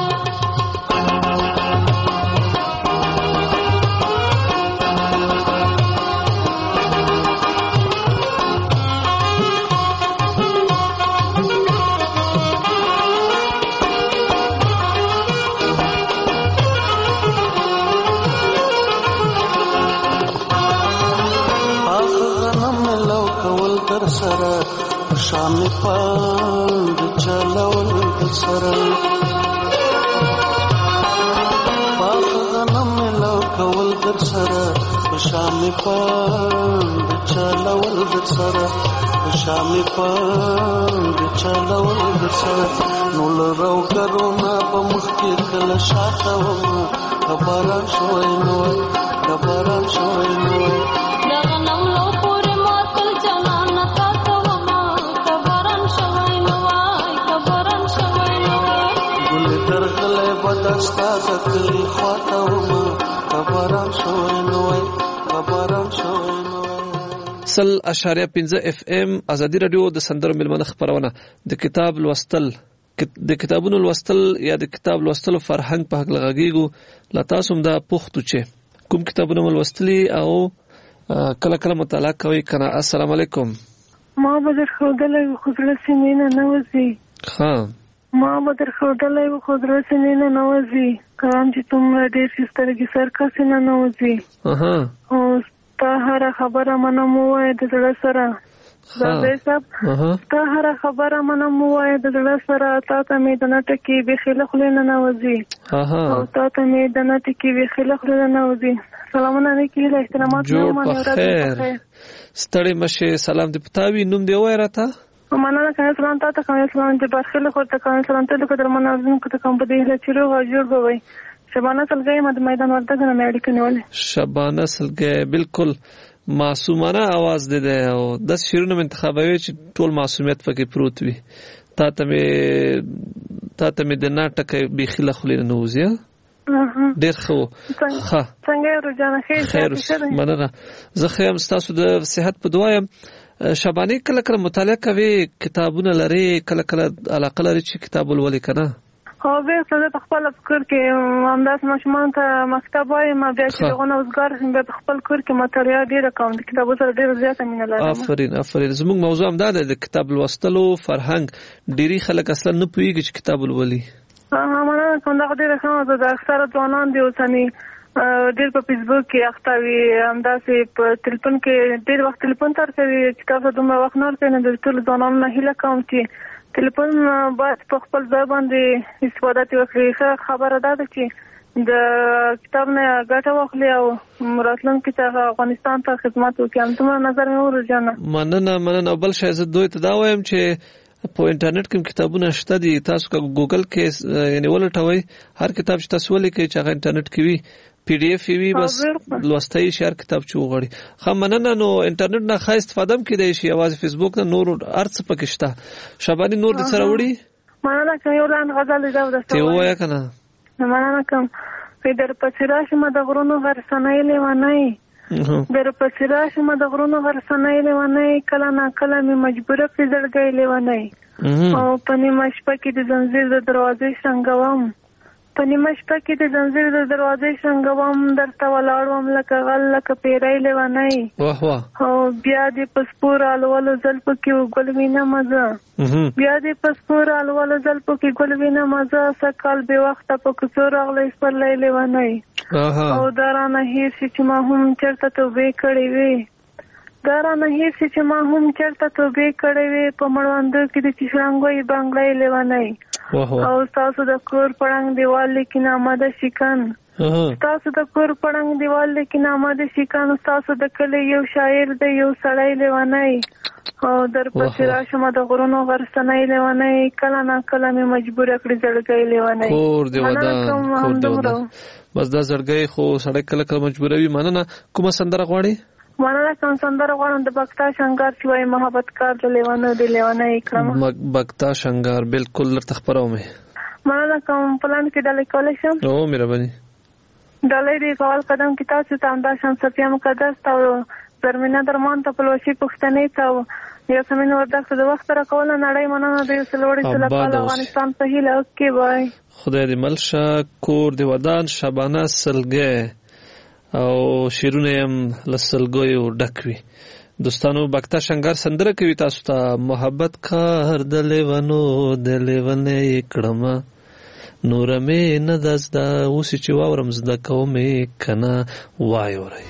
سره شامي پاند چلول در سره پاک غنم لو کول در سره شامي پاند چلول در سره شامي پاند چلول در سره نول رو کرونا په مخ کې کله شاته و خبران شوی نو خبران شوی نو دغنم لو پوری ماتل جنان تا کوما خبران شوی نوی خبران شوی نوی ګل درغله بدستا دکلی خاطوما خبران شوی نوی خبران شوی نوی سل اشاریه پنځه اف ام ازادي رادیو د سندرو ملمنه خبرونه د کتاب لوستل د کتابونو لوستل یا د کتاب لوستلو فرهنګ په حق لغږیږو لا تاسو هم دا پوښتو چې کوم کتابونه ولوستلي او کله کله مطالعه کوي کنه. السلام علیکم. ما به در خودلای خود رسینه نوازی ها ما به در خودلای خود رسینه نوازی کام چې تم ډېر سترګې سر کاسه نه نوازی اها او تا هر خبره منه مو وای د زړه سره زردای صاحب تا هر خبره منم ووایه د زړه سره تا ته مې د نه ټکي بیخي له خولې نه نوځي او تا ته مې د نه ټکي بیخي له خولې نه نوځي. سلامونه لیکي له احترامات جوړ په خیر ستړی مشه. سلام دې پتاوي نوم دې وای راته مننه کوم سلام تا ته کوم سلام دې برخله خو ته کوم سلام ته د قدر منظم کو ته کوم په دې له چیرو جوړ بوي. شبانه سلګي مد میدان ورته نه مې اړیکه نیولې. شبانه سلګي بالکل معصومانه आवाज دې ده او د شیرونو منتخبوي چې ټول معصومیت پکې پروت وي. تا ته مې تا ته مې د ناټک بيخله خلینو نوځي ډېر خو ها څنګه روزانه خیر مننه. زه خیم تاسو د صحت په دعا يم. شبانه کله کله مطالعه کوي کتابونه لري کله کله علاقه لري چې کتاب ولولي کنه؟ خو به څه په خپل کور کې همداس ماشومان ته مکتب وايي ما بیا چې غوونه وزګار هم په خپل کور کې مطالعه ډیره کوم د کتابو سره ډیره زیاته مینه لرم. آفرین آفرین. زموږ موضوع هم دا ده د کتاب لوستلو فرهنګ. ډیری خلک اصلا نه پوهیږي چې کتاب ولولي. ها مننه کوم دا ډیره ښه ده. اکثره ځوانان دي اوسني ډیر په فیسبوک کې اخته وي همداسې په تلیفون کې ډیر وخت تلیفون تر کوي کتاب ته دومره وخت نه ورکوي. نو د ټولو ځوانانو نه هیله کوم چې تلیفون باید په خپل ځای باندې استفاده وکړي. ښه خبره ده چې د کتاب نه ګټه واخلي او راتلونکي ته افغانستان ته خدمت وکړي. همدومره نظر مې ورجانه. مننه مننه. بل شی زه دوی ته دا وایم چې په انټرنیټ کې کتابونه شته دي. تاسو که ګوګل کې یعنی ولټوي هر کتاب چې تاسو ولیکئ چې هغه انټرنیټ کې وي پی ډی اف وی بس لوستای شي هر کتاب چې وغړي. خو مننه. نو انټرنیټ نه خاص استفاده هم کیدای شي اواز فیسبوک نه نور ارڅ پکې شته. شبانی نور د سره وړي مننه کوم یو لاند غزل دا ودسته ته وایا کنه مننه کوم په در پسراش ما د غرونو غرسنای لیوانای در پسراش ما د غرونو غرسنای لیوانای کله نا کله می مجبوره په زړګی لیوانای او پنی مشپه کې د زنجیر د دروازې څنګه په نیمه شپه کې د زنځیر د دروازې څنګه وم درته ولاړ وم لکه غل لکه پیری لیونی او بیا دې په سپور الولو زلفو کې ګل وینه مزه بیا دې په سپور الولو زلفو کې ګل وینه مزه سکال بې وخته په کوڅو راغلی سپرلی لیونی او دا رانه هېر شي چې ما هم چېرته توبې کړې وې دا رانه هېر شي چې ما هم چېرته توبې کړې وې په مړوندو کې د چشرنګوی بنګړی لیونی او تاسو د کور پړنګ دیوال لیکن آماده شکن تاسو د کور پړنګ دیوال لیکن آماده شکن تاسو د کلی یو شاعر دی یو سړی لیونی او در پسې راشم د غرونو غرسنی لیونی کله نا کله مې مجبوره کړي زړګی لیونی کور دی ودان کور دی ودان بس دا زړګی خو سړی کله کله مجبوروي. مننه. کومه سندره غواړي؟ مننه کوم سندره غواړم د بکتا شنګار چې وایي محبت کار د لیوانو د لیوانۍ کړم. بکتا شنګار بالکل درته خپروم. مننه کوم پلان کې ډالۍ کولی شم؟ او مهرباني. ډالۍ دې کول قدم کې تاسو ته همدا شمسفیه مقدس ته او زرمینه درمان ته پلوشي پښتنې ته یو سمین وردک د وخت راکول نړۍ مننه د یو سلوړي سلام افغانستان په هیله اوکې بای. خدای دې ملشه کور دې ودان. شبانه سلګي او شیرونه هم لسلګویو ډکوي. دوستانو بکتا شنګار سندره کوي تاسو ته محبت کار د لیوانو د لیوانې کړم نور مې نه دزدا اوس چې واورم زده کومې کنه وای وره.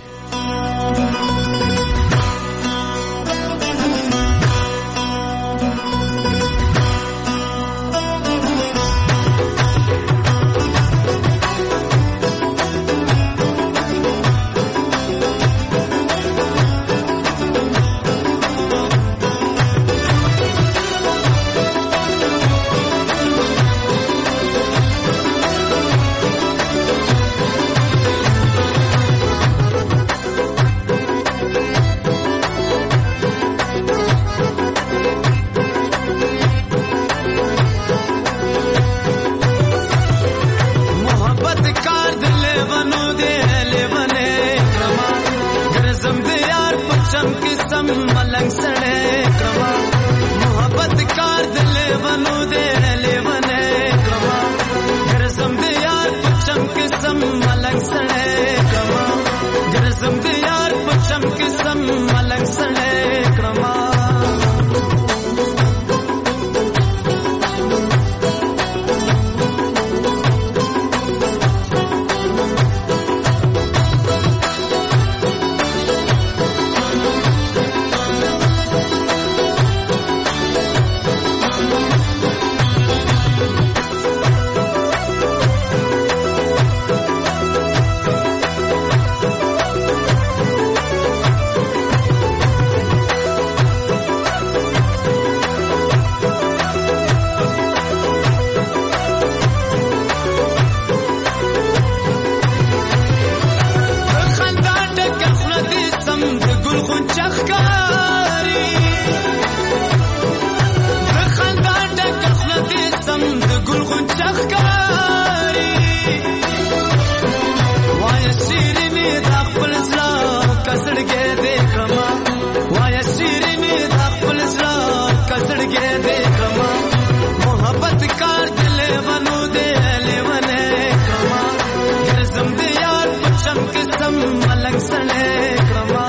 سترګې دې کما محبت کار دلې ونو دې لیونه کما ګرځم دې یار پچم قسم ملنګ سړې کما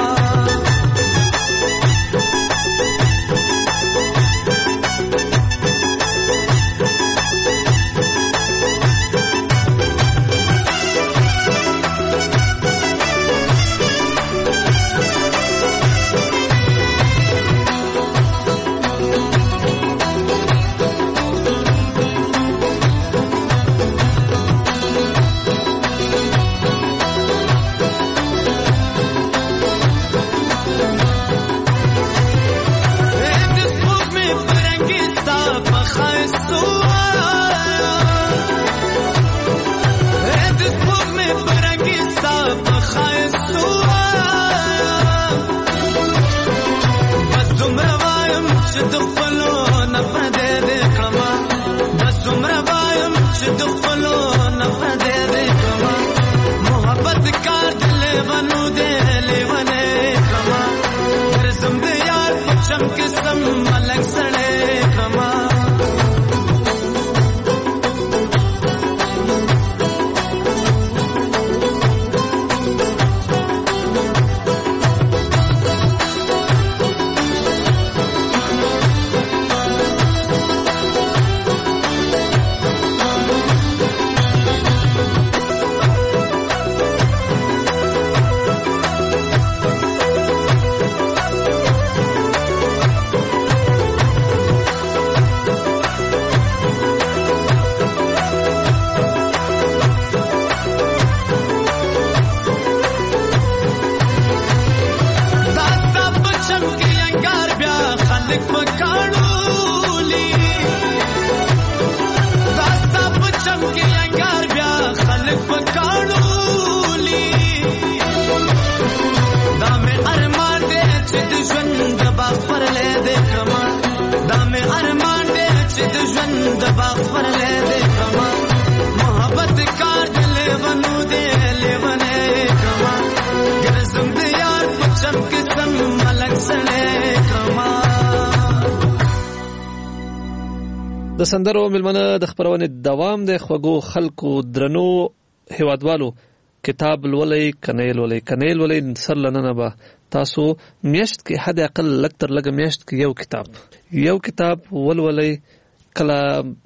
د سندرو ملمنه د خبرونه دوام د خوګو خلکو درنو هیوادوالو کتاب لولای کنیل ولای کنیل ولای سر لننه با تاسو میاشت کې حد اقل لکتر لګ میاشت کې یو کتاب یو کتاب ولولای کله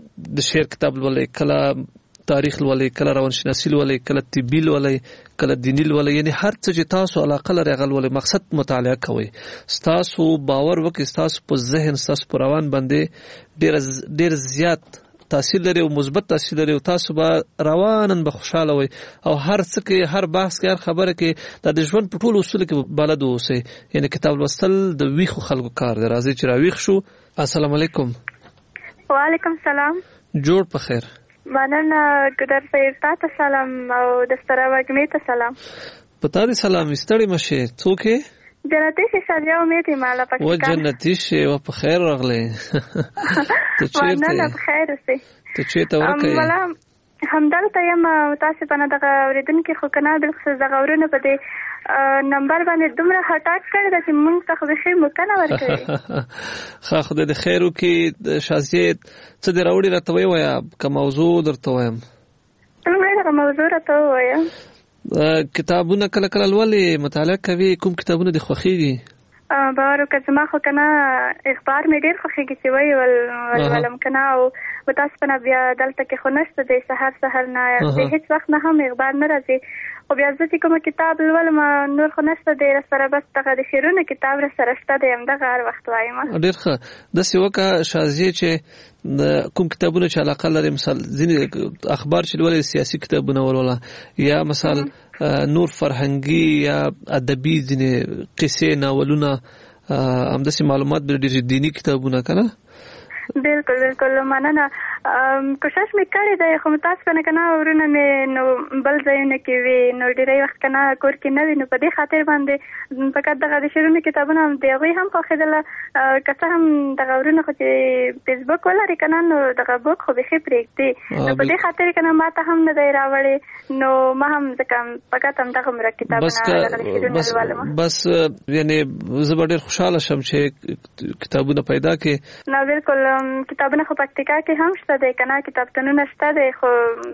د شعر کتاب ولولای کله تاریخ ولولای کله روانشناسی ولولای کله طبي ولولای کله دینی ولولای یعنی هر څه چې تاسو علاقه لري غل ولولای مقصد مطالعه کوئ تاسو باور وکړئ تاسو په ذهن تاسو پر روان باندې ډیر ډیر زیات تاثیر لري او مثبت تاثیر لري او تاسو به روانن به خوشاله وي او هر څه کې هر بحث کې هر خبره کې د ژوند په ټول اصول کې بلد اوسئ یعنی کتاب لوستل د ویخو خلکو کار دی راځي چې راویښ شو. السلام علیکم. وعلیکم السلام. جوړ په خیر. مننه ګدر صاحب تاسو سلام او د ستاره وګمې ته سلام. پتا دې سلام استړی مشه څوک جنتی شه سلام امید مالا پکې و جنتی شه و په خیر راغله ته چیرته مننه په خیر اوسئ ته چیرته ورکه ولا همدلته یم تاسو په دغه اوریدونکو خو کنه بل څه دغه ورونه په دې نمبر باندې دومره هټاک کړی چې مونږ ته خو به خیر مکنه ورکړي خا خدای دې خیر وکي شازیت څه دې راوړي راته وای وای کوم موضوع درته وایم څنګه دغه موضوع راته وایم کتابونه کله کله ولې مطالعه کوي کوم کتابونه د خوخيږي باور وکړه ما خو کنه اخبار مې ډیر خوخيږي چې وای ول ولم کنه او تاسو په بیا دلته کې خو نشته د سحر سحر نه د هیڅ وخت نه هم اخبار نه راځي او بیا ځکه کوم کتاب ولم نور خو نشته د سره بس دغه د شیرونو کتاب را سره شته د هم دغه هر وخت وایم ډیر ښه د سیوکا شازیه چې کوم کتابونه چې علاقه لري مثال ځینې اخبار چې ولې سیاسي کتابونه ورولا یا مثال نور فرهنګي یا ادبي ځینې قصې ناولونه همداسې معلومات به ډېر دینی کتابونه کنه بالکل بالکل مننه کوشش مې کړی دی خو متاسفانه که نه ورونه مې نو بل ځایونه کې وي نو ډېری وخت که نه کور کې نه وي نو په دې خاطر باندې فقط دغه د شعرونو کتابونه هم د هغوی هم خوښېدله که څه هم دغه ورونه خو چې فیسبوک ولري که نه نو دغه بوک خو بیخي پرېږدي نو په دې خاطر که نه ما ته هم نه دی راوړی نو ما هم ځکه فقط همدغه مره کتابونه دغه د شعرونه لولم. بس یعنې زه به ډېر خوشحاله شم چې کتابونه پیدا کړې. نه بلکل کتابونه خو پکتیکا کې هم شته دی که نه کتابتونونه شته دی خو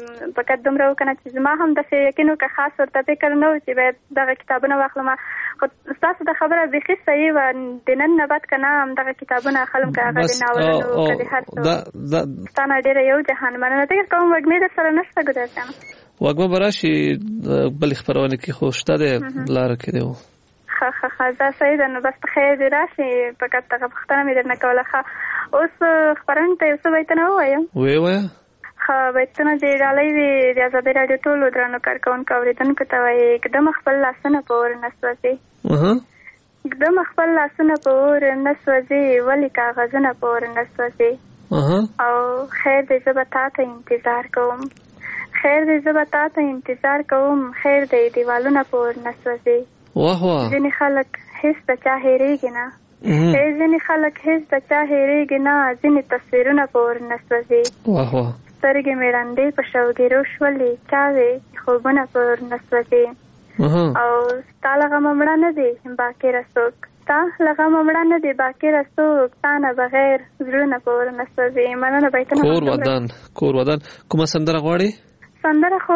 فقط دومره وکنه چې زما هم داسې یقین وکړه خاص ورته فکر نه و چې باید دغه کتابونه واخلم خو ستاسو د خبره بیخي صحیح وه د نن نه بعد که نه همدغه کتابونه اخلم که هغه د ناولونو که د هر څه ستا نه ډېره یو جهان مننه فکر کوم وږمې در سره نشته ګودر جانه وږمه به راشي بلې خپرونې کې خو شته دی لاره کې دی و ښه ښه ښه دا صحیح ده نو بس په خیر دې راشي فقط دغه پوښتنه مې درنه کوله ښه اوس خپرونې ته یو څه بیتونه ووایم ویې وایه ښه بیتونه چې ډالۍ وي د ازادۍ راډیو ټولو درنو کارکوونکو اورېدونکو ته وایي ږدم خپل لاسونه په اور نه سوځي ږدم خپل لاسونه په اور نه سوځي ولې کاغذونه په اور نه سوځي او خیر دې زه به تا ته انتظار کوم خیر دې زه به تا ته انتظار کوم خیر دې دیوالونه په اور نه سوځي واه واه ځینې خلک هېڅ د چا هېرېږي نه ځینې خلک هېڅ د چا هېرېږي نه ځینې تصویرونه په اور نه سوځي واه واه سترګې مې ړندې په شوګیرو شولې چاوې خوبونه په اور نه سوځي او ستا له غمه مړه نه دی باکره څوک ستا له غمه مړه نه دی باکره څوک تا نه بغیر زړونه په اور نه سوځي. مننه بیتونه کور ودان کور ودان کومه سندره غواړې؟ سندره خو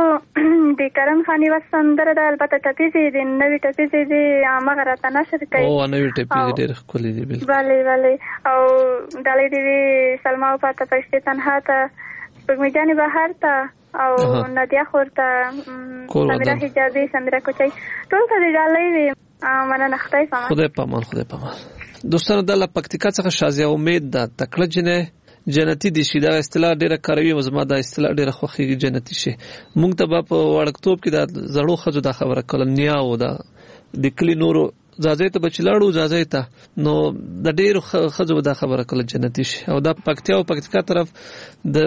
د کرم خان یوه سندره ده البته ټپیزې دي نوې ټپیزې دي همغه راته نشر کوي او نوې ټپیزې ډېرې ښکلې دي بالکل بلې بلې او ډالۍ دې وي سلما وفاته فرشتې تنها ته سپوږمۍ جانې بهر ته او نادیه خور ته سمیرا حجابي سمیرا کوچۍ ټول ته دې ډالۍ وي مننه خدای پامان خدای پامان خدای پامان دوستانو دا له پکتیکا څخه شازیه امید ده تکړه جنۍ جنتی دي شي دا اصطلاح ډیره کاروي زما دا اصطلاح ډیره خوښیږي جنتی شي مونږ ته په وړکتوب کې دا زړو خځو دا خبره کول نیا او دا د کلی نورو ځاځي ته بچلاړو ځاځي ته نو د ډیرو خځو دا خبره کول جنتی شي او دا پکتیا او پکتیکا طرف د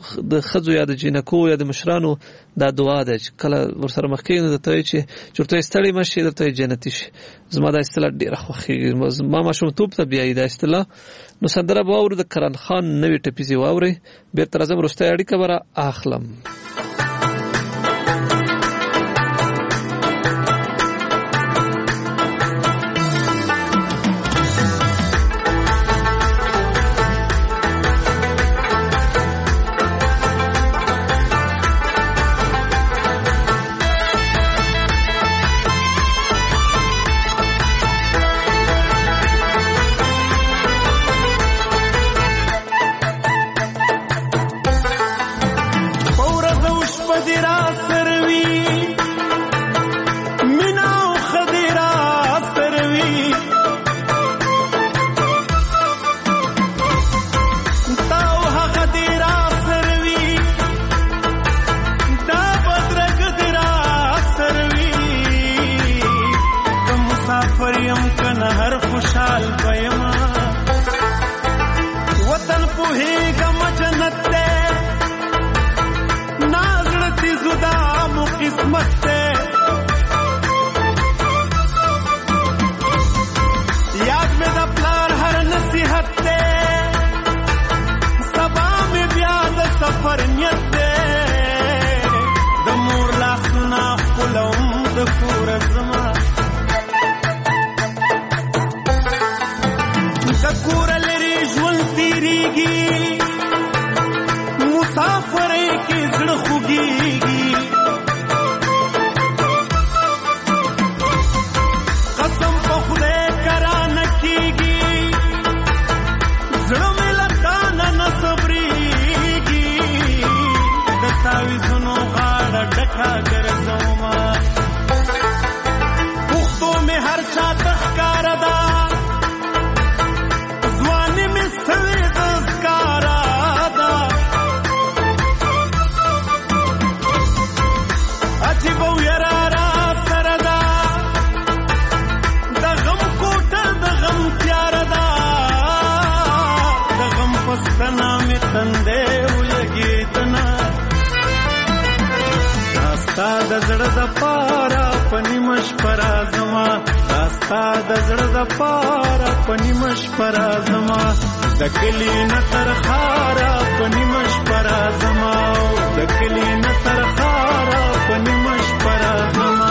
د خځو یا د جنکو یا د مشرانو دا دعا ده چې کله ورسره مخ کې نه ته چې چورته ستړي مشي درته جنتی شي زما دا اصطلاح ډیره خوښیږي ما ماشومتوب ته بیا دا اصطلاح نو سندره به واورو د کرن خان نوې ټپیزې واورئ بیرته راځم وروستی اړیکه به را اخلم. پستنا می تندے د زړه د پاره پنی مش پر ازما داستا د زړه د پاره پنی مش پر ازما د کلی نه تر خارا پنی مش پر ازما د کلی نه تر خارا پنی مش پر ازما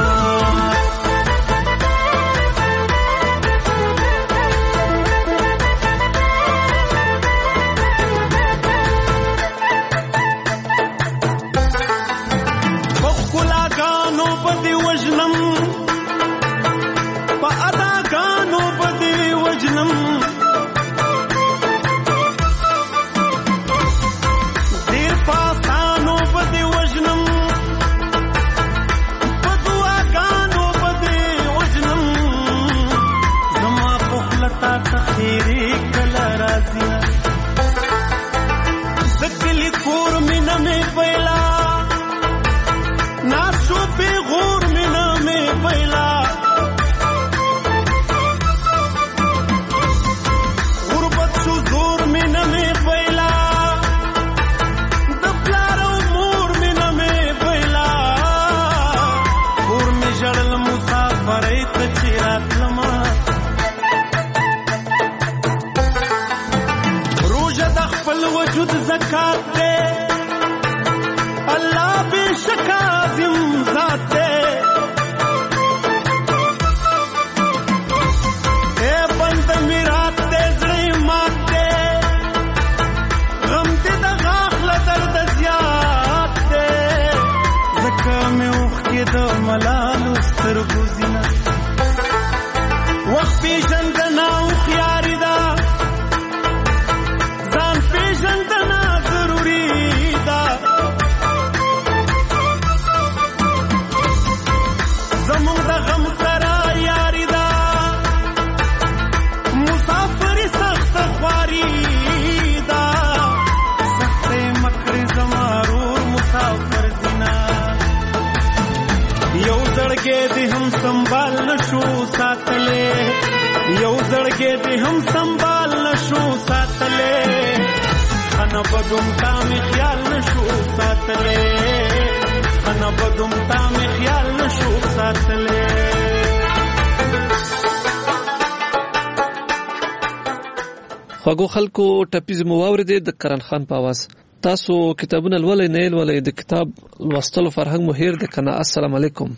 خواږو خلکو ټپیز مو واورېدې د کرن خان په आवाज. تاسو کتابونه لولئ نه لولئ د کتاب لوستلو فرهنګ مو هیر د کنه. السلام علیکم.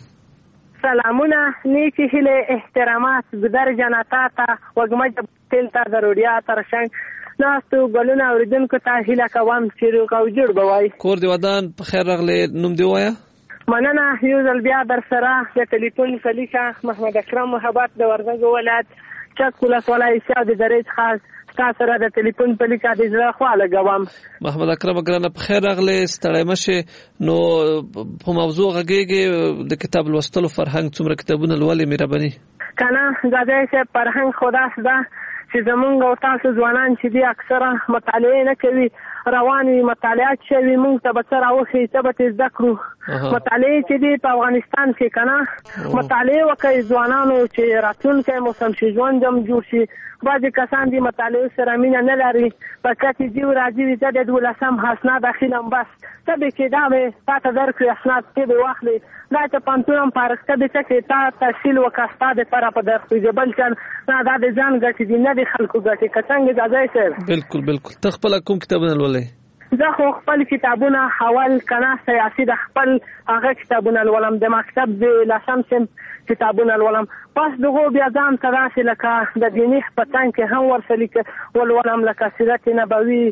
سلامونه نیکی هیله احترامات گذر جناتا تا وگمج تل تا ضروریات رشنگ ناستو گلونه اوریدونکو ته هیله کوم چې روغ او جوړ بوای. کور دی ودان په خیر راغلی. نوم دی وایا؟ مننه. یو ځل بیا در سره د ټلیفون سلیقه محمد اکرم محبت د وردګو ولایت چک ولسوالۍ سیاد درې څخه تاسو سره د ټلیفون په لیکه د زړه خواله کوم. محمد اکرم ګرانه په خیر راغلی. ستړی مشه. نو په موضوع غږیږي د کتاب لوستلو فرهنګ څومره کتابونه لولې مهرباني کنه زده چې فرهنګ خدا سدا چې زمونږ او تاسو ځوانان چې دي اکثره مطالعه نه کوي رواني مطالعات شوي مونږ ته به څه راوښي څه به زده کړو. مطالعه چې دي په افغانستان کې کنه مطالعه وکړي ځوانانو چې راتلونکی موسم شي ژوند هم جوړ شي. بعضې کسان دي مطالعه سره مینه نه لري په کتې دي راځي وي زه د دولسم اسناد اخیلم بس ته به چې دا به تا ته درکړي اسناد ته به واخلي دا ته پوهنتون هم فارغ به څه کې تا تحصیل وکړه ستا دپاره په درخوږي بل چل نه دا د ځان ګټې دي نه د خلکو ګټې که څنګه دا ځای صاحب. بلکل بلکل. ته خپله کوم کتابونه لولئ؟ زه خو خپل کتابونه اول کنه سیاسي د خپل هغه کتابونه لولم د مکتب د لسم صنف کتابونه لولم. پس دغه بیا ځان ته داسې لکه د دیني په څنګ کې هم ورسره ولولم لکه سیرت نبوي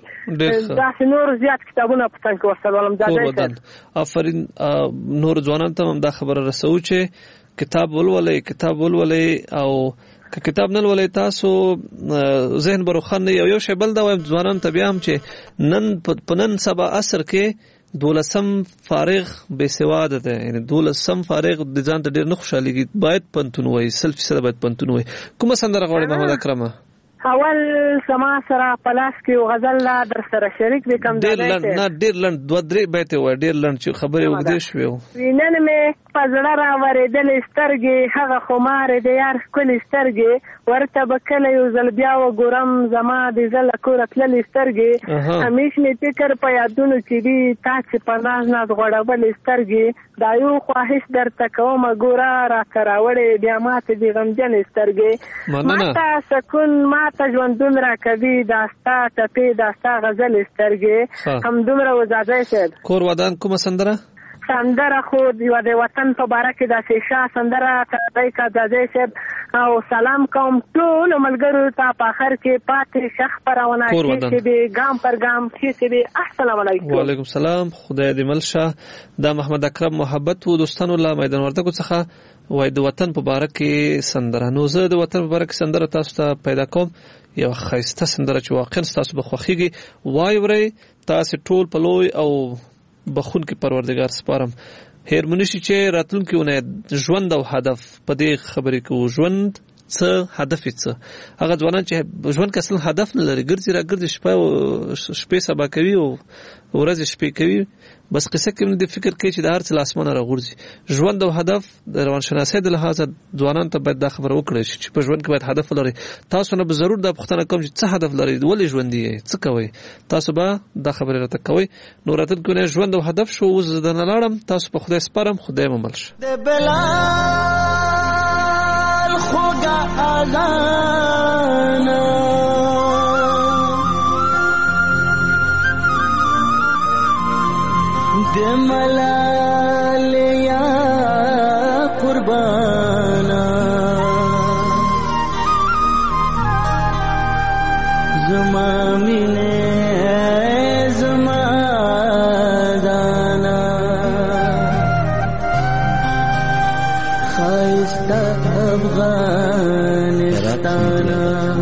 داسې نور زیات کتابونه په څنګ کې ورسره ولولم. دا آفرین. نور ځوانان ته هم دا خبره رسو چې کتاب ولولئ کتاب ولولئ او که کتاب نه لولئ تاسو ذهن به روښانه یو یو شی بل دا وایم ځوانان ته بیا هم چې نن په نن سبا عصر کې دولسم فارغ بې سواده ده. یعنی دولسم فارغ د ځان ته ډېر نه خوشحالېږي. باید پوهنتون ووایي سل فیصده باید پوهنتون ووایي. کومه سندره غواړې محمد اکرمه؟ اول سما سره پلاس کې یو غزل لا در سره شریک وکم. ډېر لنډ نه ډېر لنډ دوه درې بیت وایي ډېر لنډ چې خبرې اوږدې شوې. نن مې په زړه راورېدلې سترګې هغه خمارې د یار ښکلې سترګې ورته به کله یو ځل بیا وګورم زما د زړه کوره تللې سترګې همیش مې فکر په یادونو کې دي تا چې په ناز ناز غوړولې سترګې دا یو خواهش درته کومه ګوره راته راوړې بیا ماته دې غمجنې سترګې ماته سکون ماته ژوندون راکوي دا ستا ټپې دا ستا غزلې سترګې همدومره وزاځی صاحب کور ودان کومه سندره سندره خو یوه د وطن په باره کې داسې ښه سندره دی که زاځی صاحب او سلام کوم ټولو ملګرو ته په آخر کې پاتې ښه خپرونه کې چې دی ګام پر ګام چې دی السلام علیکم وعلیکم السلام خدای دې مل شه دا محمد اکرم محبت و دوستانو له میدان وردګو څخه وای د وطن په باره کې سندره نو زه د وطن په باره کې سندره تاسو ته پیدا کوم یو ښایسته سندره چې واقعا تاسو به خوښیږي وای ورئ تاسو ټول په لوی او بخون کې پروردگار سپارم هیرمونی شي چې راتلونکي ونه ژوند او هدف په دې خبرې کې ژوند څه هدف څه هغه ځوانان چې ژوند کې اصل هدف نه لري ګرځي را ګرځي شپه شپې سبا کوي او ورځ شپې کوي بس قصه کې د فکر کوي چې د هر څه لاسمانه راغورځي ژوند او هدف د روانشناسۍ د لحاظه ځوانان ته باید دا خبره وکړي چې په ژوند کې باید هدف ولري تاسو نه به ضرور دا پوښتنه کوم چې څه هدف لري ولې ژوند دی څه کوي تاسو به دا خبره راته کوي نو راته کوي ژوند او هدف شو اوس د نه لاړم تاسو په خدای سپارم خدای مو مل شه د بلال خوګه اذان د ملال یا قربانا زما مینه زما دانا خایسته افغانستان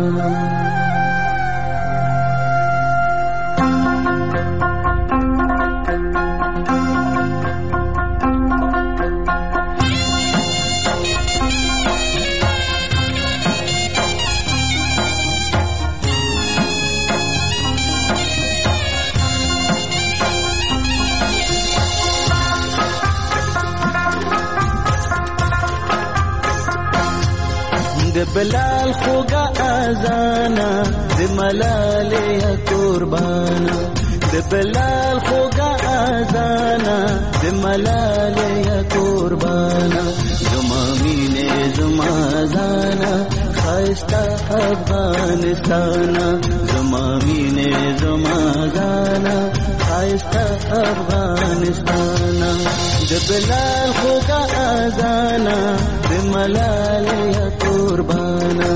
د بلال خوګه اذانا د ملال یا قربانا د بلال خوګه اذانا د ملال یا قربانا زما مینه زما زانا خایسته افغانستان زما مینه زما زانا خایسته افغانستان د بلال خوګه اذانا د ملال یا قربانا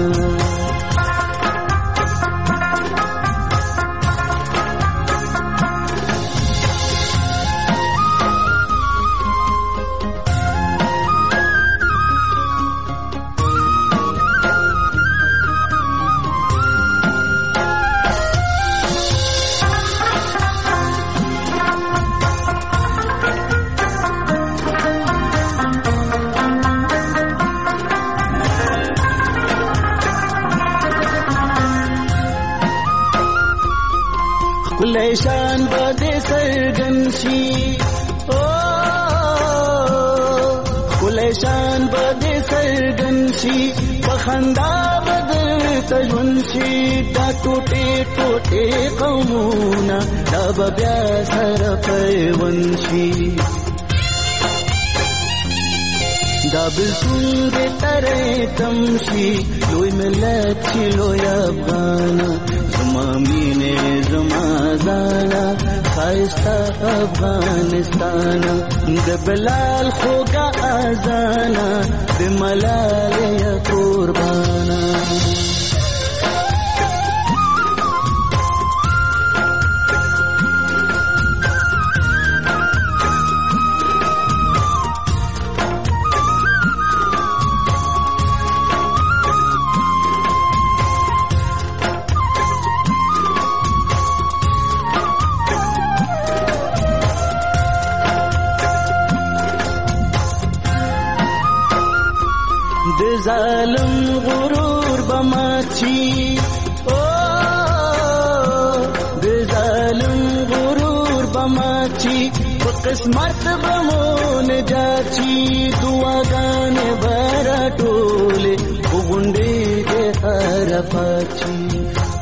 لیشان بده سرگن شي او لیشان بده سرگن شي بخندا بدر تجون شي دا ټوټه ټوټه قومونه دا بیا سره پیون شي دا بلسون دې ترې تمشي لوی ملت چې لوی افغان زما مینه زما زانا خایسته افغانستان د بلال خوګه اذانا د ملال یا قربانا ظالم غرور بماچی او د ظالم غرور بماچی قسمت بمون جاچی دعاګانې برا ټولې وګونډې دې عرفات چی